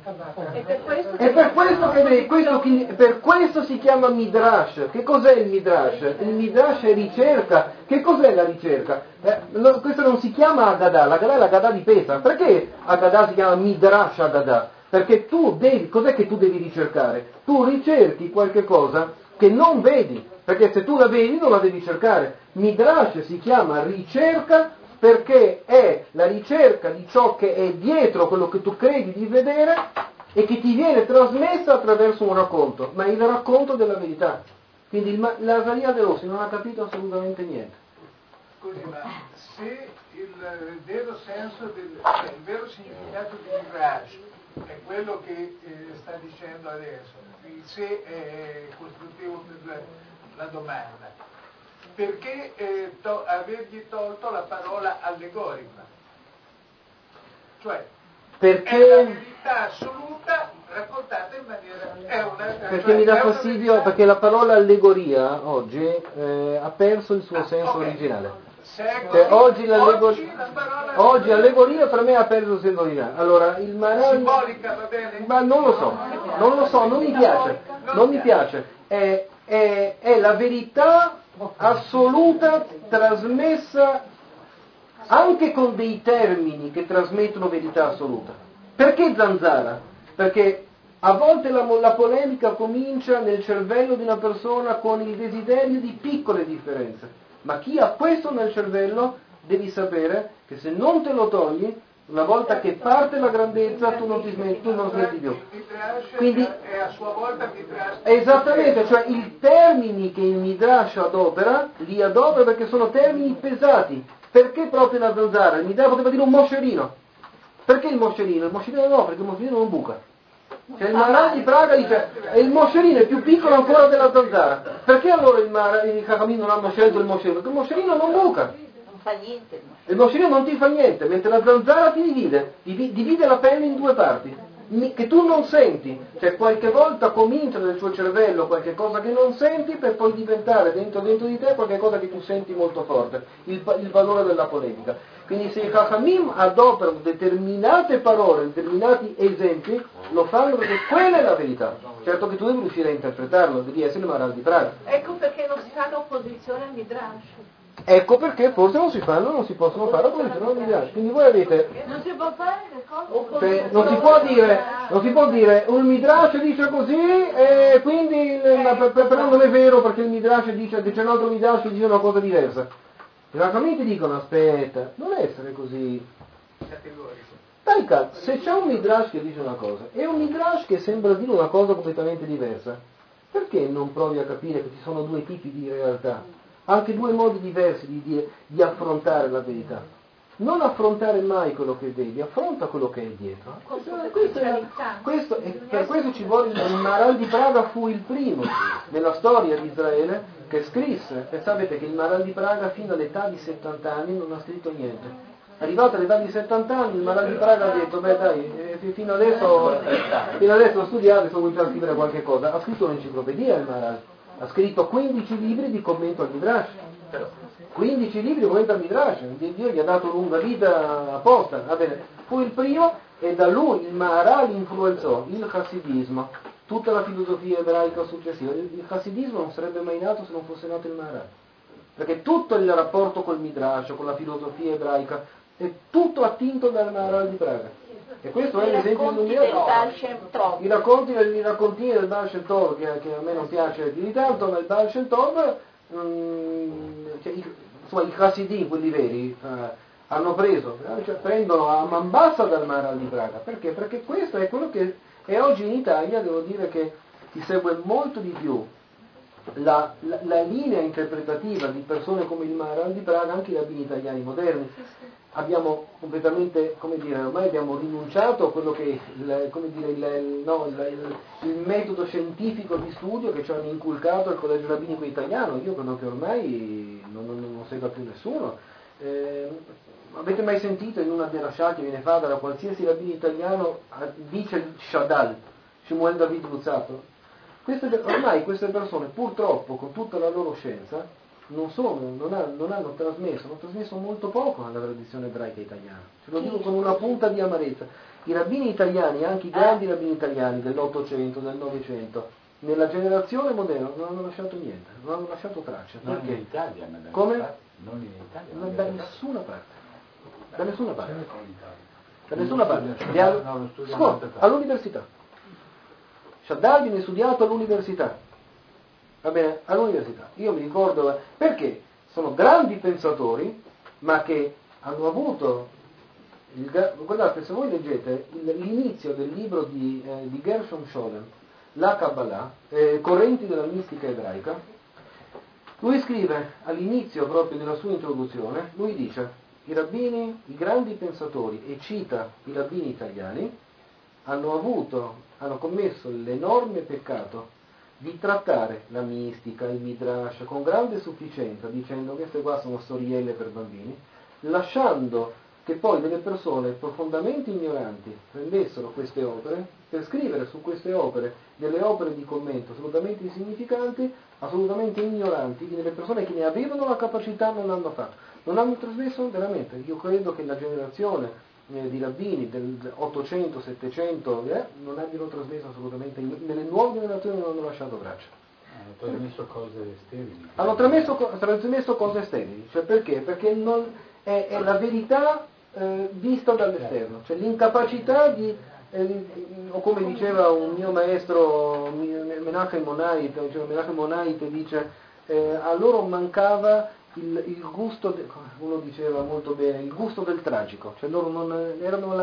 Speaker 5: Per questo si chiama Midrash. Che cos'è il Midrash? Il Midrash è ricerca. Che cos'è la ricerca? Questo non si chiama Haggadah, l'Haggadah è l'Haggadah di Pesach. Perché Haggadah si chiama Midrash Haggadah? Perché cos'è che tu devi ricercare? Tu ricerchi qualche cosa che non vedi, perché se tu la vedi non la devi cercare. Midrash si chiama ricerca perché è la ricerca di ciò che è dietro quello che tu credi di vedere e che ti viene trasmessa attraverso un racconto, ma il racconto della verità. Quindi l'Azaria De Rossi non ha capito assolutamente niente.
Speaker 9: Scusi, ma se il vero senso, il vero significato di Midrash è quello che sta dicendo adesso, il se è costruttivo per la domanda, perché avergli tolto la parola allegorica? Cioè, perché è la verità assoluta raccontata in maniera...
Speaker 5: perché mi dà fastidio, perché la parola allegoria oggi ha perso il suo senso originale. Oggi allegoria per me ha perso il senso originale. Allora, il Maharal...
Speaker 9: Simbolica va bene?
Speaker 5: Ma non lo so, non mi piace. È la verità assoluta trasmessa anche con dei termini che trasmettono verità assoluta. Perché zanzara? Perché a volte la polemica comincia nel cervello di una persona con il desiderio di piccole differenze, ma chi ha questo nel cervello devi sapere che se non te lo togli, una volta che parte la grandezza tu non smetti più. Quindi
Speaker 9: è a sua volta Midrash.
Speaker 5: Esattamente, cioè i termini che il Midrash adopera, li adopera perché sono termini pesati. Perché proprio la zanzara? Il Midrash poteva dire un moscerino. Perché il moscerino? Il moscerino no, perché il moscerino non buca. Cioè il Maharal di Praga dice il moscerino è più piccolo ancora della zanzara. Perché allora i Chachamim non hanno scelto il moscerino? Perché il moscerino non buca.
Speaker 2: Non fa niente.
Speaker 5: Il moscerino non ti fa niente, mentre la zanzara ti divide la pelle in due parti, che tu non senti, cioè qualche volta comincia nel tuo cervello qualche cosa che non senti per poi diventare dentro di te qualche cosa che tu senti molto forte, il valore della polemica. Quindi se i Chachamim adoperano determinate parole, determinati esempi, lo fanno perché quella è la verità. Certo che tu devi riuscire a interpretarlo, devi essere il Maharal di Praga.
Speaker 3: Ecco perché non si fanno opposizione al Midrash.
Speaker 5: Ecco perché forse non si possono fare opposizione al Midrash. Quindi voi avete...
Speaker 3: Non si può fare che cosa?
Speaker 5: Non si può dire un Midrash dice così e quindi però non è vero perché il Midrash dice un altro Midrash che dice una cosa diversa. I rabbini dicono aspetta, non essere così
Speaker 9: categorico.
Speaker 5: dai cazzo, se c'è un midrash che dice una cosa e un midrash che sembra dire una cosa completamente diversa, perché non provi a capire che ci sono due tipi di realtà, anche due modi diversi di affrontare la verità? Non affrontare mai quello che vedi, affronta quello che è dietro. Per questo ci vuole il Maharal di Praga, fu il primo nella storia di Israele che scrisse. E sapete che il Maharal di Praga fino all'età di 70 anni non ha scritto niente. Arrivato all'età di 70 anni il Maharal di Praga ha detto beh dai, fino adesso ho studiato e sto cominciando a scrivere qualche cosa. Ha scritto un'enciclopedia il Maharal, ha scritto 15 libri di commento al Midrash. 15 libri di commento al Midrash, Dio gli ha dato lunga vita apposta, va bene. Fu il primo e da lui il Maharal influenzò il Hasidismo, tutta la filosofia ebraica successiva. Il Hasidismo non sarebbe mai nato se non fosse nato il Maharal, perché tutto il rapporto col Midrash, con la filosofia ebraica, è tutto attinto dal Maharal di Praga. E questo è l'esempio numero. I raccontini del Baal Shem Tov, che a me non piace più di tanto, ma il Baal Shem Tov, insomma i Hasidim, quelli veri, hanno preso, cioè prendono a man bassa dal Maharal di Praga. Perché? Perché questo è quello che è oggi in Italia, devo dire che si segue molto di più la linea interpretativa di persone come il Maharal di Praga, anche i rabbini italiani moderni. Abbiamo completamente, ormai abbiamo rinunciato a quello che il metodo scientifico di studio che ci hanno inculcato il collegio rabbinico italiano. Io credo che ormai non segua più nessuno. Avete mai sentito in una derasha che viene fatta da qualsiasi rabbino italiano dice il Shadal, Shmuel David Luzzatto? Ormai queste persone purtroppo con tutta la loro scienza non hanno trasmesso molto poco alla tradizione ebraica italiana. Ce lo dico con una punta di amarezza. I rabbini italiani, anche i grandi rabbini italiani dell'800, del 900, nella generazione moderna non hanno lasciato niente, non hanno lasciato traccia.
Speaker 10: Non
Speaker 5: Perché?
Speaker 10: in Italia, ma
Speaker 5: come?
Speaker 10: Non in Italia.
Speaker 5: Da nessuna parte. Da nessuna parte. Da nessuna parte. Ascolta, all'università. Shaddad viene studiato all'università. Va bene? All'università. Io mi ricordo perché sono grandi pensatori, ma che hanno avuto guardate, se voi leggete l'inizio del libro di Gershom Scholem, La Kabbalah, Correnti della mistica ebraica, lui scrive all'inizio proprio della sua introduzione, lui dice i rabbini, i grandi pensatori, e cita i rabbini italiani, hanno commesso l'enorme peccato di trattare la mistica, il midrash con grande sufficienza, dicendo che queste qua sono storielle per bambini, lasciando che poi delle persone profondamente ignoranti prendessero queste opere per scrivere su queste opere delle opere di commento assolutamente insignificanti, assolutamente ignoranti, delle persone che ne avevano la capacità non l'hanno fatto. Non hanno trasmesso veramente. Io credo che la generazione di rabbini del 800, 700 non abbiano trasmesso assolutamente, nelle nuove generazioni non hanno lasciato traccia.
Speaker 10: Hanno trasmesso cose sterili.
Speaker 5: Hanno trasmesso cose sterili, cioè perché? Perché non è la verità vista dall'esterno, cioè l'incapacità di, o come diceva un mio maestro Menachem Monaite dice, a loro mancava il gusto, uno diceva molto bene, il gusto del tragico, cioè loro non erano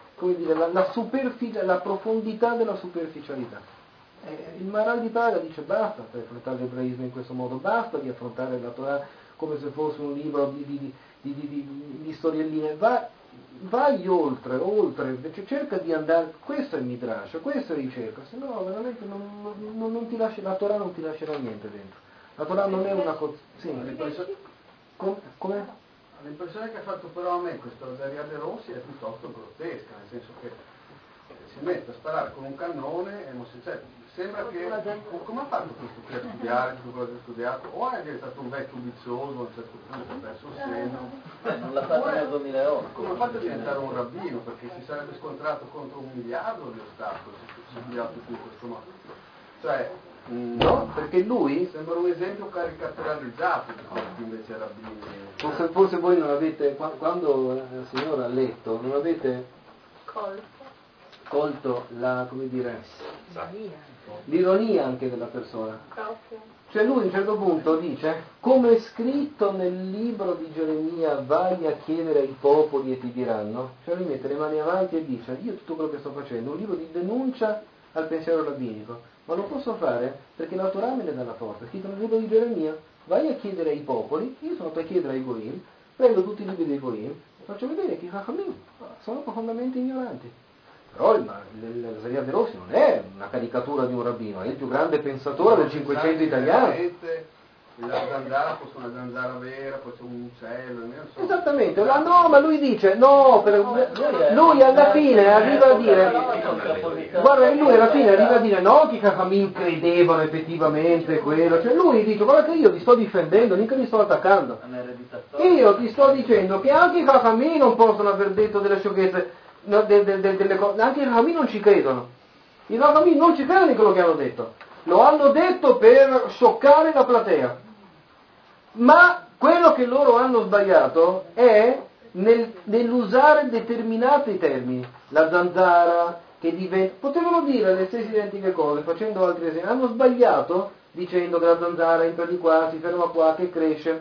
Speaker 5: la profondità della superficialità. Il Maharal di Praga dice basta per affrontare l'ebraismo in questo modo, basta di affrontare la Torah come se fosse un libro di storielline, vai oltre, cerca di andare, questo è il Midrash, questo è ricerca, se no veramente non ti lascia, la Torah non ti lascerà niente dentro. La Torah non è una cosa. Sì. Come?
Speaker 7: L'impressione che ha fatto però a me questo Azaria De Rossi è piuttosto grottesca, nel senso che si mette a sparare con un cannone e sembra che come ha fatto questo qui a studiare tutto quello che ha studiato, o è diventato un vecchio vizioso a un certo punto, ha perso il senno,
Speaker 1: non l'ha fatto nel 2008,
Speaker 7: come ha fatto a diventare un rabbino, perché si sarebbe scontrato contro 1 miliardo di ostacoli se studiato più in questo modo, cioè
Speaker 5: no, perché lui
Speaker 7: sembra un esempio caricaturalizzato di questi invece rabbini.
Speaker 5: Forse voi non avete, quando il Signore ha letto, non avete colto la, come dire, l'ironia anche della persona. Cioè lui a un certo punto dice, come è scritto nel libro di Geremia, vai a chiedere ai popoli e ti diranno, cioè lui mette le mani avanti e dice, io tutto quello che sto facendo è un libro di denuncia al pensiero rabbinico, ma lo posso fare perché la Torah me ne dà la forza, è scritto nel libro di Geremia, vai a chiedere ai popoli, io sono per chiedere ai Goim, prendo tutti i libri dei Goim, faccio vedere che i Chachamim sono profondamente ignoranti. Però l'Azaria De Rossi non è una caricatura di un rabbino, è il più grande pensatore del Cinquecento italiano.
Speaker 7: La zanzara fosse una zanzara vera, fosse un uccello, so.
Speaker 5: Esattamente, no, ma lui dice, no, lui alla fine arriva a dire, guarda, lui alla fine arriva a dire, no, che i Chachamim credevano effettivamente quello, cioè lui dice, guarda che io ti sto difendendo, mica mi sto attaccando. Io ti sto dicendo che anche i Chachamim non possono aver detto delle sciocchezze, no, delle cose, anche i Chachamim non ci credono. I Chachamim non ci credono in quello che hanno detto. Lo hanno detto per scioccare la platea. Ma quello che loro hanno sbagliato è nell'usare determinati termini. La zanzara che diventa... Potevano dire le stesse identiche cose facendo altri esempi. Hanno sbagliato dicendo che la zanzara entra di qua, si ferma qua, che cresce.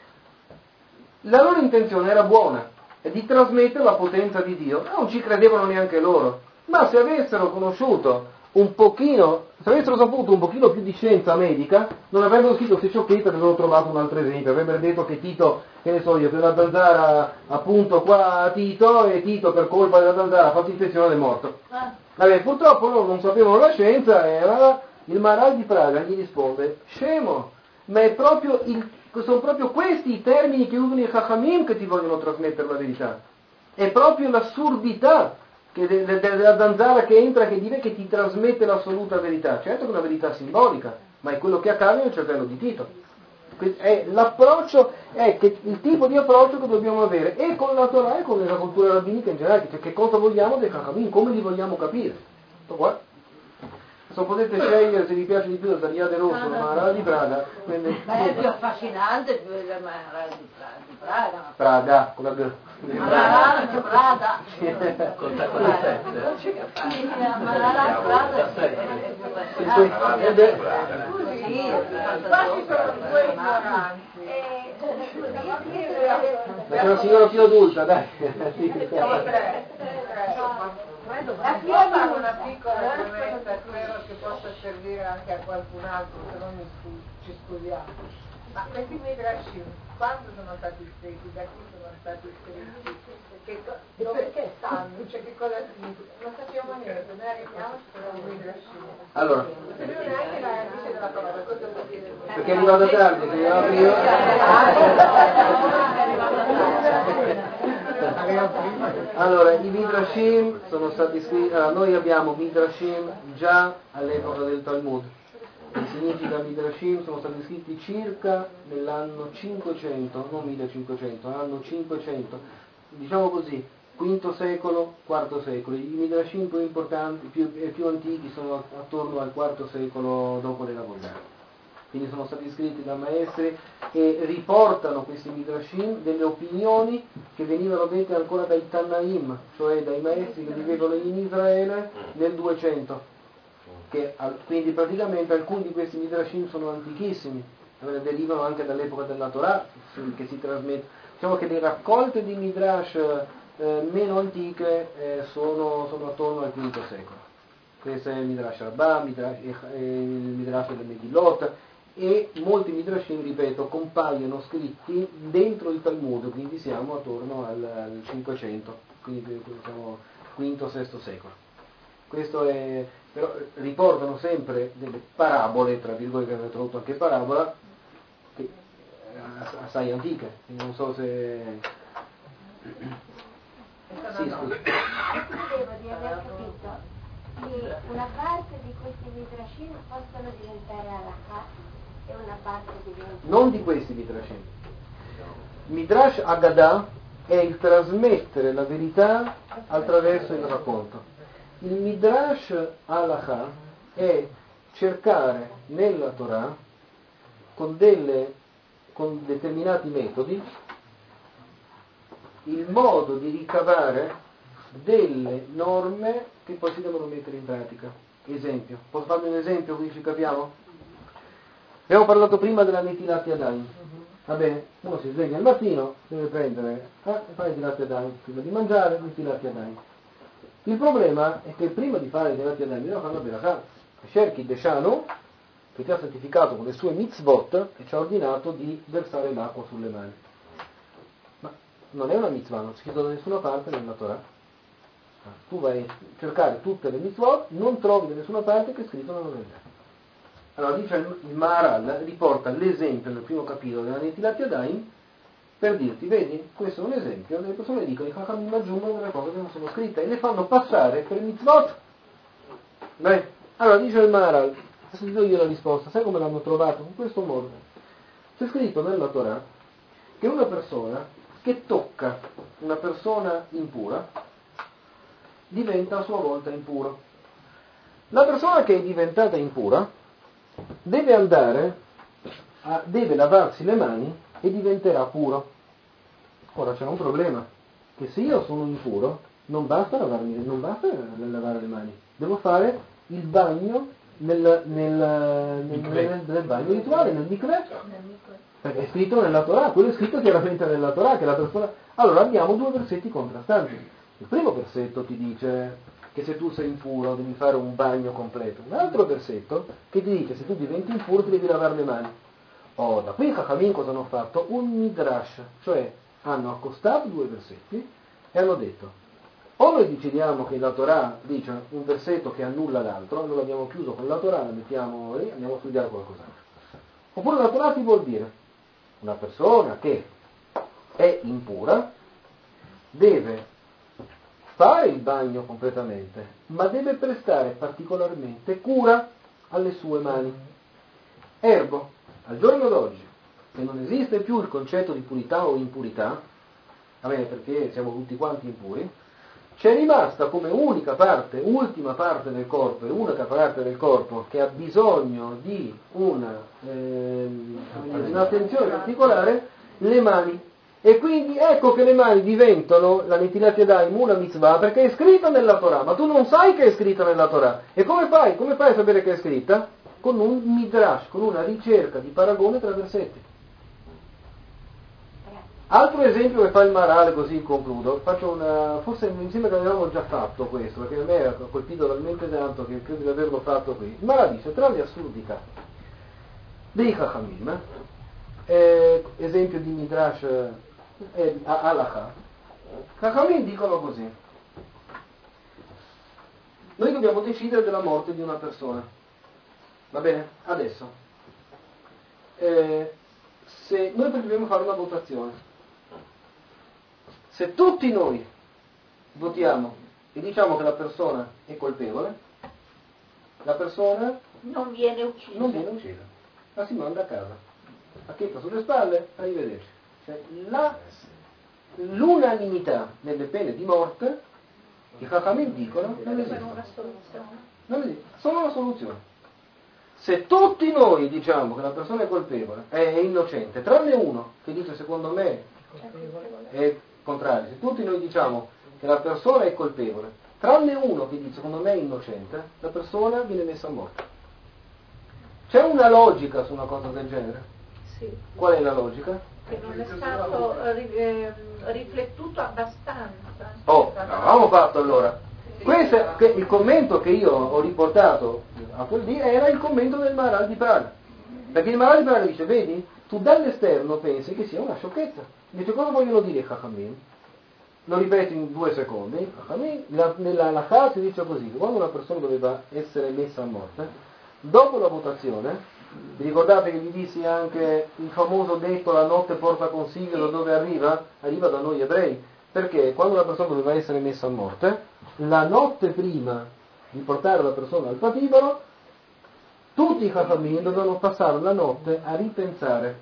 Speaker 5: La loro intenzione era buona, è di trasmettere la potenza di Dio. Non ci credevano neanche loro. Ma se avessero conosciuto un pochino, se avessero saputo un pochino più di scienza medica, non avrebbero scritto queste sciocchezze, avrebbero trovato un altro esempio, avrebbero detto che Tito, che ne so io, che la zanzara appunto qua a Tito, e Tito per colpa della zanzara ha fatto infezione ed è morto. Vabbè, purtroppo loro non sapevano la scienza e allora il Maharal di Praga gli risponde, scemo, ma sono proprio questi i termini che usano i Chachamim che ti vogliono trasmettere la verità. È proprio l'assurdità della zanzara che entra, che ti trasmette l'assoluta verità. Certo che è una verità simbolica, ma è quello che accade nel cervello di Tito. È l'approccio, è il tipo di approccio che dobbiamo avere e con la Torah e con la cultura rabbinica in generale, cioè che cosa vogliamo dei Chachamim, come li vogliamo capire. Tutto qua. Se potete scegliere se vi piace di più la Zaria De Rosso o la Maharal di Praga. Quindi...
Speaker 2: È più affascinante più la Maharal di Praga.
Speaker 5: Praga, con la G.
Speaker 2: Maharal di Praga.
Speaker 10: Con la 7.
Speaker 2: La Maharal di Praga
Speaker 8: Quasi sono due ignoranti.
Speaker 5: Ma c'è una signora più adulta, dai.
Speaker 8: Siamo tre. Io fare una piccola premessa, spero che possa servire anche a qualcun altro, se non ci scusiamo. Ma questi midrashim, quando sono stati scritti, da chi sono stati scritti, perché stanno, cioè che cosa significa? Non sappiamo niente, noi arriviamo solo un midrashim.
Speaker 5: Allora.
Speaker 8: E lui neanche la dice della cosa, cosa vuol dire?
Speaker 5: Perché è arrivato tardi, se ero prima. Allora, i Midrashim sono stati scritti, noi abbiamo Midrashim già all'epoca del Talmud, che significa Midrashim sono stati scritti circa nell'anno 500, non 1500, l'anno 500, diciamo così, V secolo, IV secolo. I Midrashim più importanti, più antichi sono attorno al IV secolo dopo l'era volgare. Quindi sono stati scritti da maestri che riportano questi Midrashim delle opinioni che venivano dette ancora dai Tannaim, cioè dai maestri che vivevano in Israele nel 200. Quindi praticamente alcuni di questi Midrashim sono antichissimi, derivano anche dall'epoca della Torah, che si trasmette. Diciamo che le raccolte di Midrash meno antiche sono attorno al V secolo. Questo è il Midrash Rabbah, il Midrash del Megillot, e molti Midrashim, ripeto, compaiono scritti dentro il Talmud, quindi siamo attorno al 500, quindi siamo V-VI secolo. Questo è, però riportano sempre delle parabole, tra virgolette, che hanno tradotto anche parabola, che assai antiche, non so se... Sì, scusa.
Speaker 11: Credevo di aver capito che una parte di questi Midrashim possono diventare halakha e una parte diventa...
Speaker 5: Non di questi Midrashim. Midrash Agadah è il trasmettere la verità attraverso il racconto. Il Midrash Halakha è cercare nella Torah con determinati metodi il modo di ricavare delle norme che poi si devono mettere in pratica. esempio. Posso farvi un esempio così ci capiamo? Abbiamo parlato prima della Netilat Yadayim. Va bene? Uno si sveglia al mattino, deve prendere e fare Netilat Yadayim, prima di mangiare Netilat Yadayim. Il problema è che prima di fare Netilat Yadayim bisogna fare una beracha. Cerchi Deshanu, che ti ha santificato con le sue mitzvot e ci ha ordinato di versare l'acqua sulle mani. Ma non è una mitzvah, non è scritto da nessuna parte nella Torah. Tu vai a cercare tutte le mitzvot, non trovi da nessuna parte che è scritto nella Torah. Allora dice il Maharal, riporta l'esempio nel primo capitolo della Netilat Yadayim per dirti, vedi, questo è un esempio, le persone dicono i Chachamim aggiungono delle cose che non sono scritte e le fanno passare per mitzvot. Beh, allora dice il Maharal, adesso ti do io la risposta, sai come l'hanno trovato? In questo modo. C'è scritto nella Torah che una persona che tocca una persona impura diventa a sua volta impuro. La persona che è diventata impura deve deve lavarsi le mani e diventerà puro. Ora c'è un problema, che se io sono impuro non basta lavare le mani, devo fare il bagno nel bagno rituale, nel mikveh, perché è scritto nella Torah, quello è scritto chiaramente nella Torah, che la persona... Allora abbiamo due versetti contrastanti. Il primo versetto ti dice che se tu sei impuro devi fare un bagno completo. Un altro versetto che ti dice che se tu diventi impuro ti devi lavare le mani. Da qui i Chachamim cosa hanno fatto? Un midrash, cioè hanno accostato due versetti e hanno detto o noi decidiamo che la Torah dice un versetto che annulla l'altro, noi l'abbiamo chiuso con la Torah, la mettiamo lì, andiamo a studiare qualcos'altro. Oppure la Torah ti vuol dire una persona che è impura deve fare il bagno completamente, ma deve prestare particolarmente cura alle sue mani. Ergo, al giorno d'oggi, che non esiste più il concetto di purità o impurità, a me perché siamo tutti quanti impuri, c'è rimasta come ultima parte del corpo, e unica parte del corpo che ha bisogno di un'attenzione particolare, le mani. E quindi ecco che le mani diventano la Netilat Yadayim una mitzvah perché è scritta nella Torah, ma tu non sai che è scritta nella Torah. E come fai? Come fai a sapere che è scritta? Con un midrash, con una ricerca di paragone tra versetti. Altro esempio che fa il Maharal, così concludo, forse mi sembra che avevamo già fatto questo, perché a me ha colpito talmente tanto che credo di averlo fatto qui. Il Maharal dice, tra le assurdità dei Chachamim, esempio di midrash Halakha, Chachamim dicono così: noi dobbiamo decidere della morte di una persona, va bene? Adesso se noi dobbiamo fare una votazione, se tutti noi votiamo e diciamo che la persona è colpevole, la persona
Speaker 2: non viene uccisa,
Speaker 5: la si manda a casa, acchetta sulle spalle, arrivederci. Cioè, l'unanimità nelle pene di morte, i Chachamim dicono, non esiste. Non esiste, solo una soluzione. Se tutti noi diciamo che la persona è colpevole, è innocente, tranne uno che dice secondo me è contrario, se tutti noi diciamo che la persona è colpevole, tranne uno che dice secondo me è innocente, la persona viene messa a morte. C'è una logica su una cosa del genere?
Speaker 2: Sì.
Speaker 5: Qual è la logica?
Speaker 2: Che non è stato riflettuto abbastanza.
Speaker 5: L'avevamo fatto allora. Questo è il commento che io ho riportato a quel dì, era il commento del Maharal di Praga. Perché il Maharal di Praga dice, vedi, tu dall'esterno pensi che sia una sciocchezza. Dice, cosa vogliono dire i Chachamim? Lo ripeto in 2 secondi. Nella Halakha si dice così, che quando una persona doveva essere messa a morte, dopo la votazione, vi ricordate che vi dissi anche il famoso detto la notte porta consiglio da dove arriva? Arriva da noi ebrei, perché quando una persona doveva essere messa a morte, la notte prima di portare la persona al patibolo, tutti i Chachamim dovevano passare la notte a ripensare.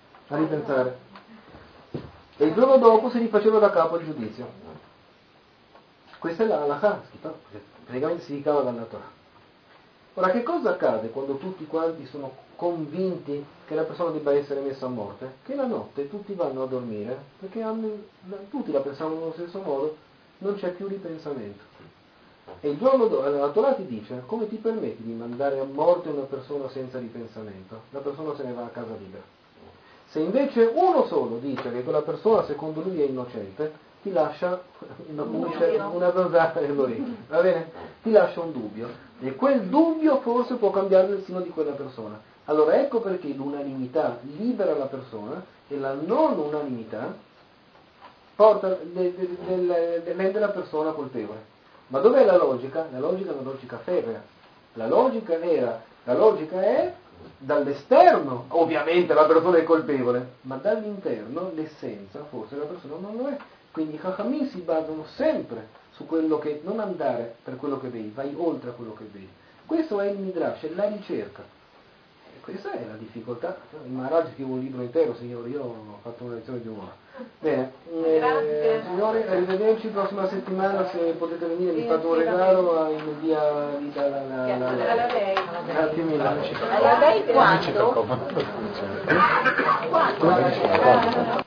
Speaker 5: E il giorno dopo si rifaceva da capo il giudizio. Questa è la halakha, praticamente si ricava dalla Torah. Ora, che cosa accade quando tutti quanti sono convinti che la persona debba essere messa a morte? Che la notte tutti vanno a dormire, perché tutti la pensavano nello stesso modo, non c'è più ripensamento. E il giorno dopo, la Torah ti dice, come ti permetti di mandare a morte una persona senza ripensamento? La persona se ne va a casa libera. Se invece uno solo dice che quella persona secondo lui è innocente, ti lascia una dosata nell'orecchio, va bene? Ti lascia un dubbio, e quel dubbio forse può cambiare il destino di quella persona. Allora ecco perché l'unanimità libera la persona e la non unanimità rende la persona colpevole. Ma dov'è la logica? La logica è una logica ferrea. La logica è dall'esterno, ovviamente la persona è colpevole, ma dall'interno, l'essenza, forse la persona non lo è. Quindi i Chachamim si basano sempre su quello che, non andare per quello che vedi, vai oltre a quello che vedi. Questo è il Midrash, è la ricerca. E questa è la difficoltà. Il Maharaj scrive un libro intero, signori, io ho fatto una lezione di un'ora. Bene, signori, arrivederci prossima settimana, se potete venire vi fate un regalo in via grazie mille.
Speaker 2: Alla lei quando?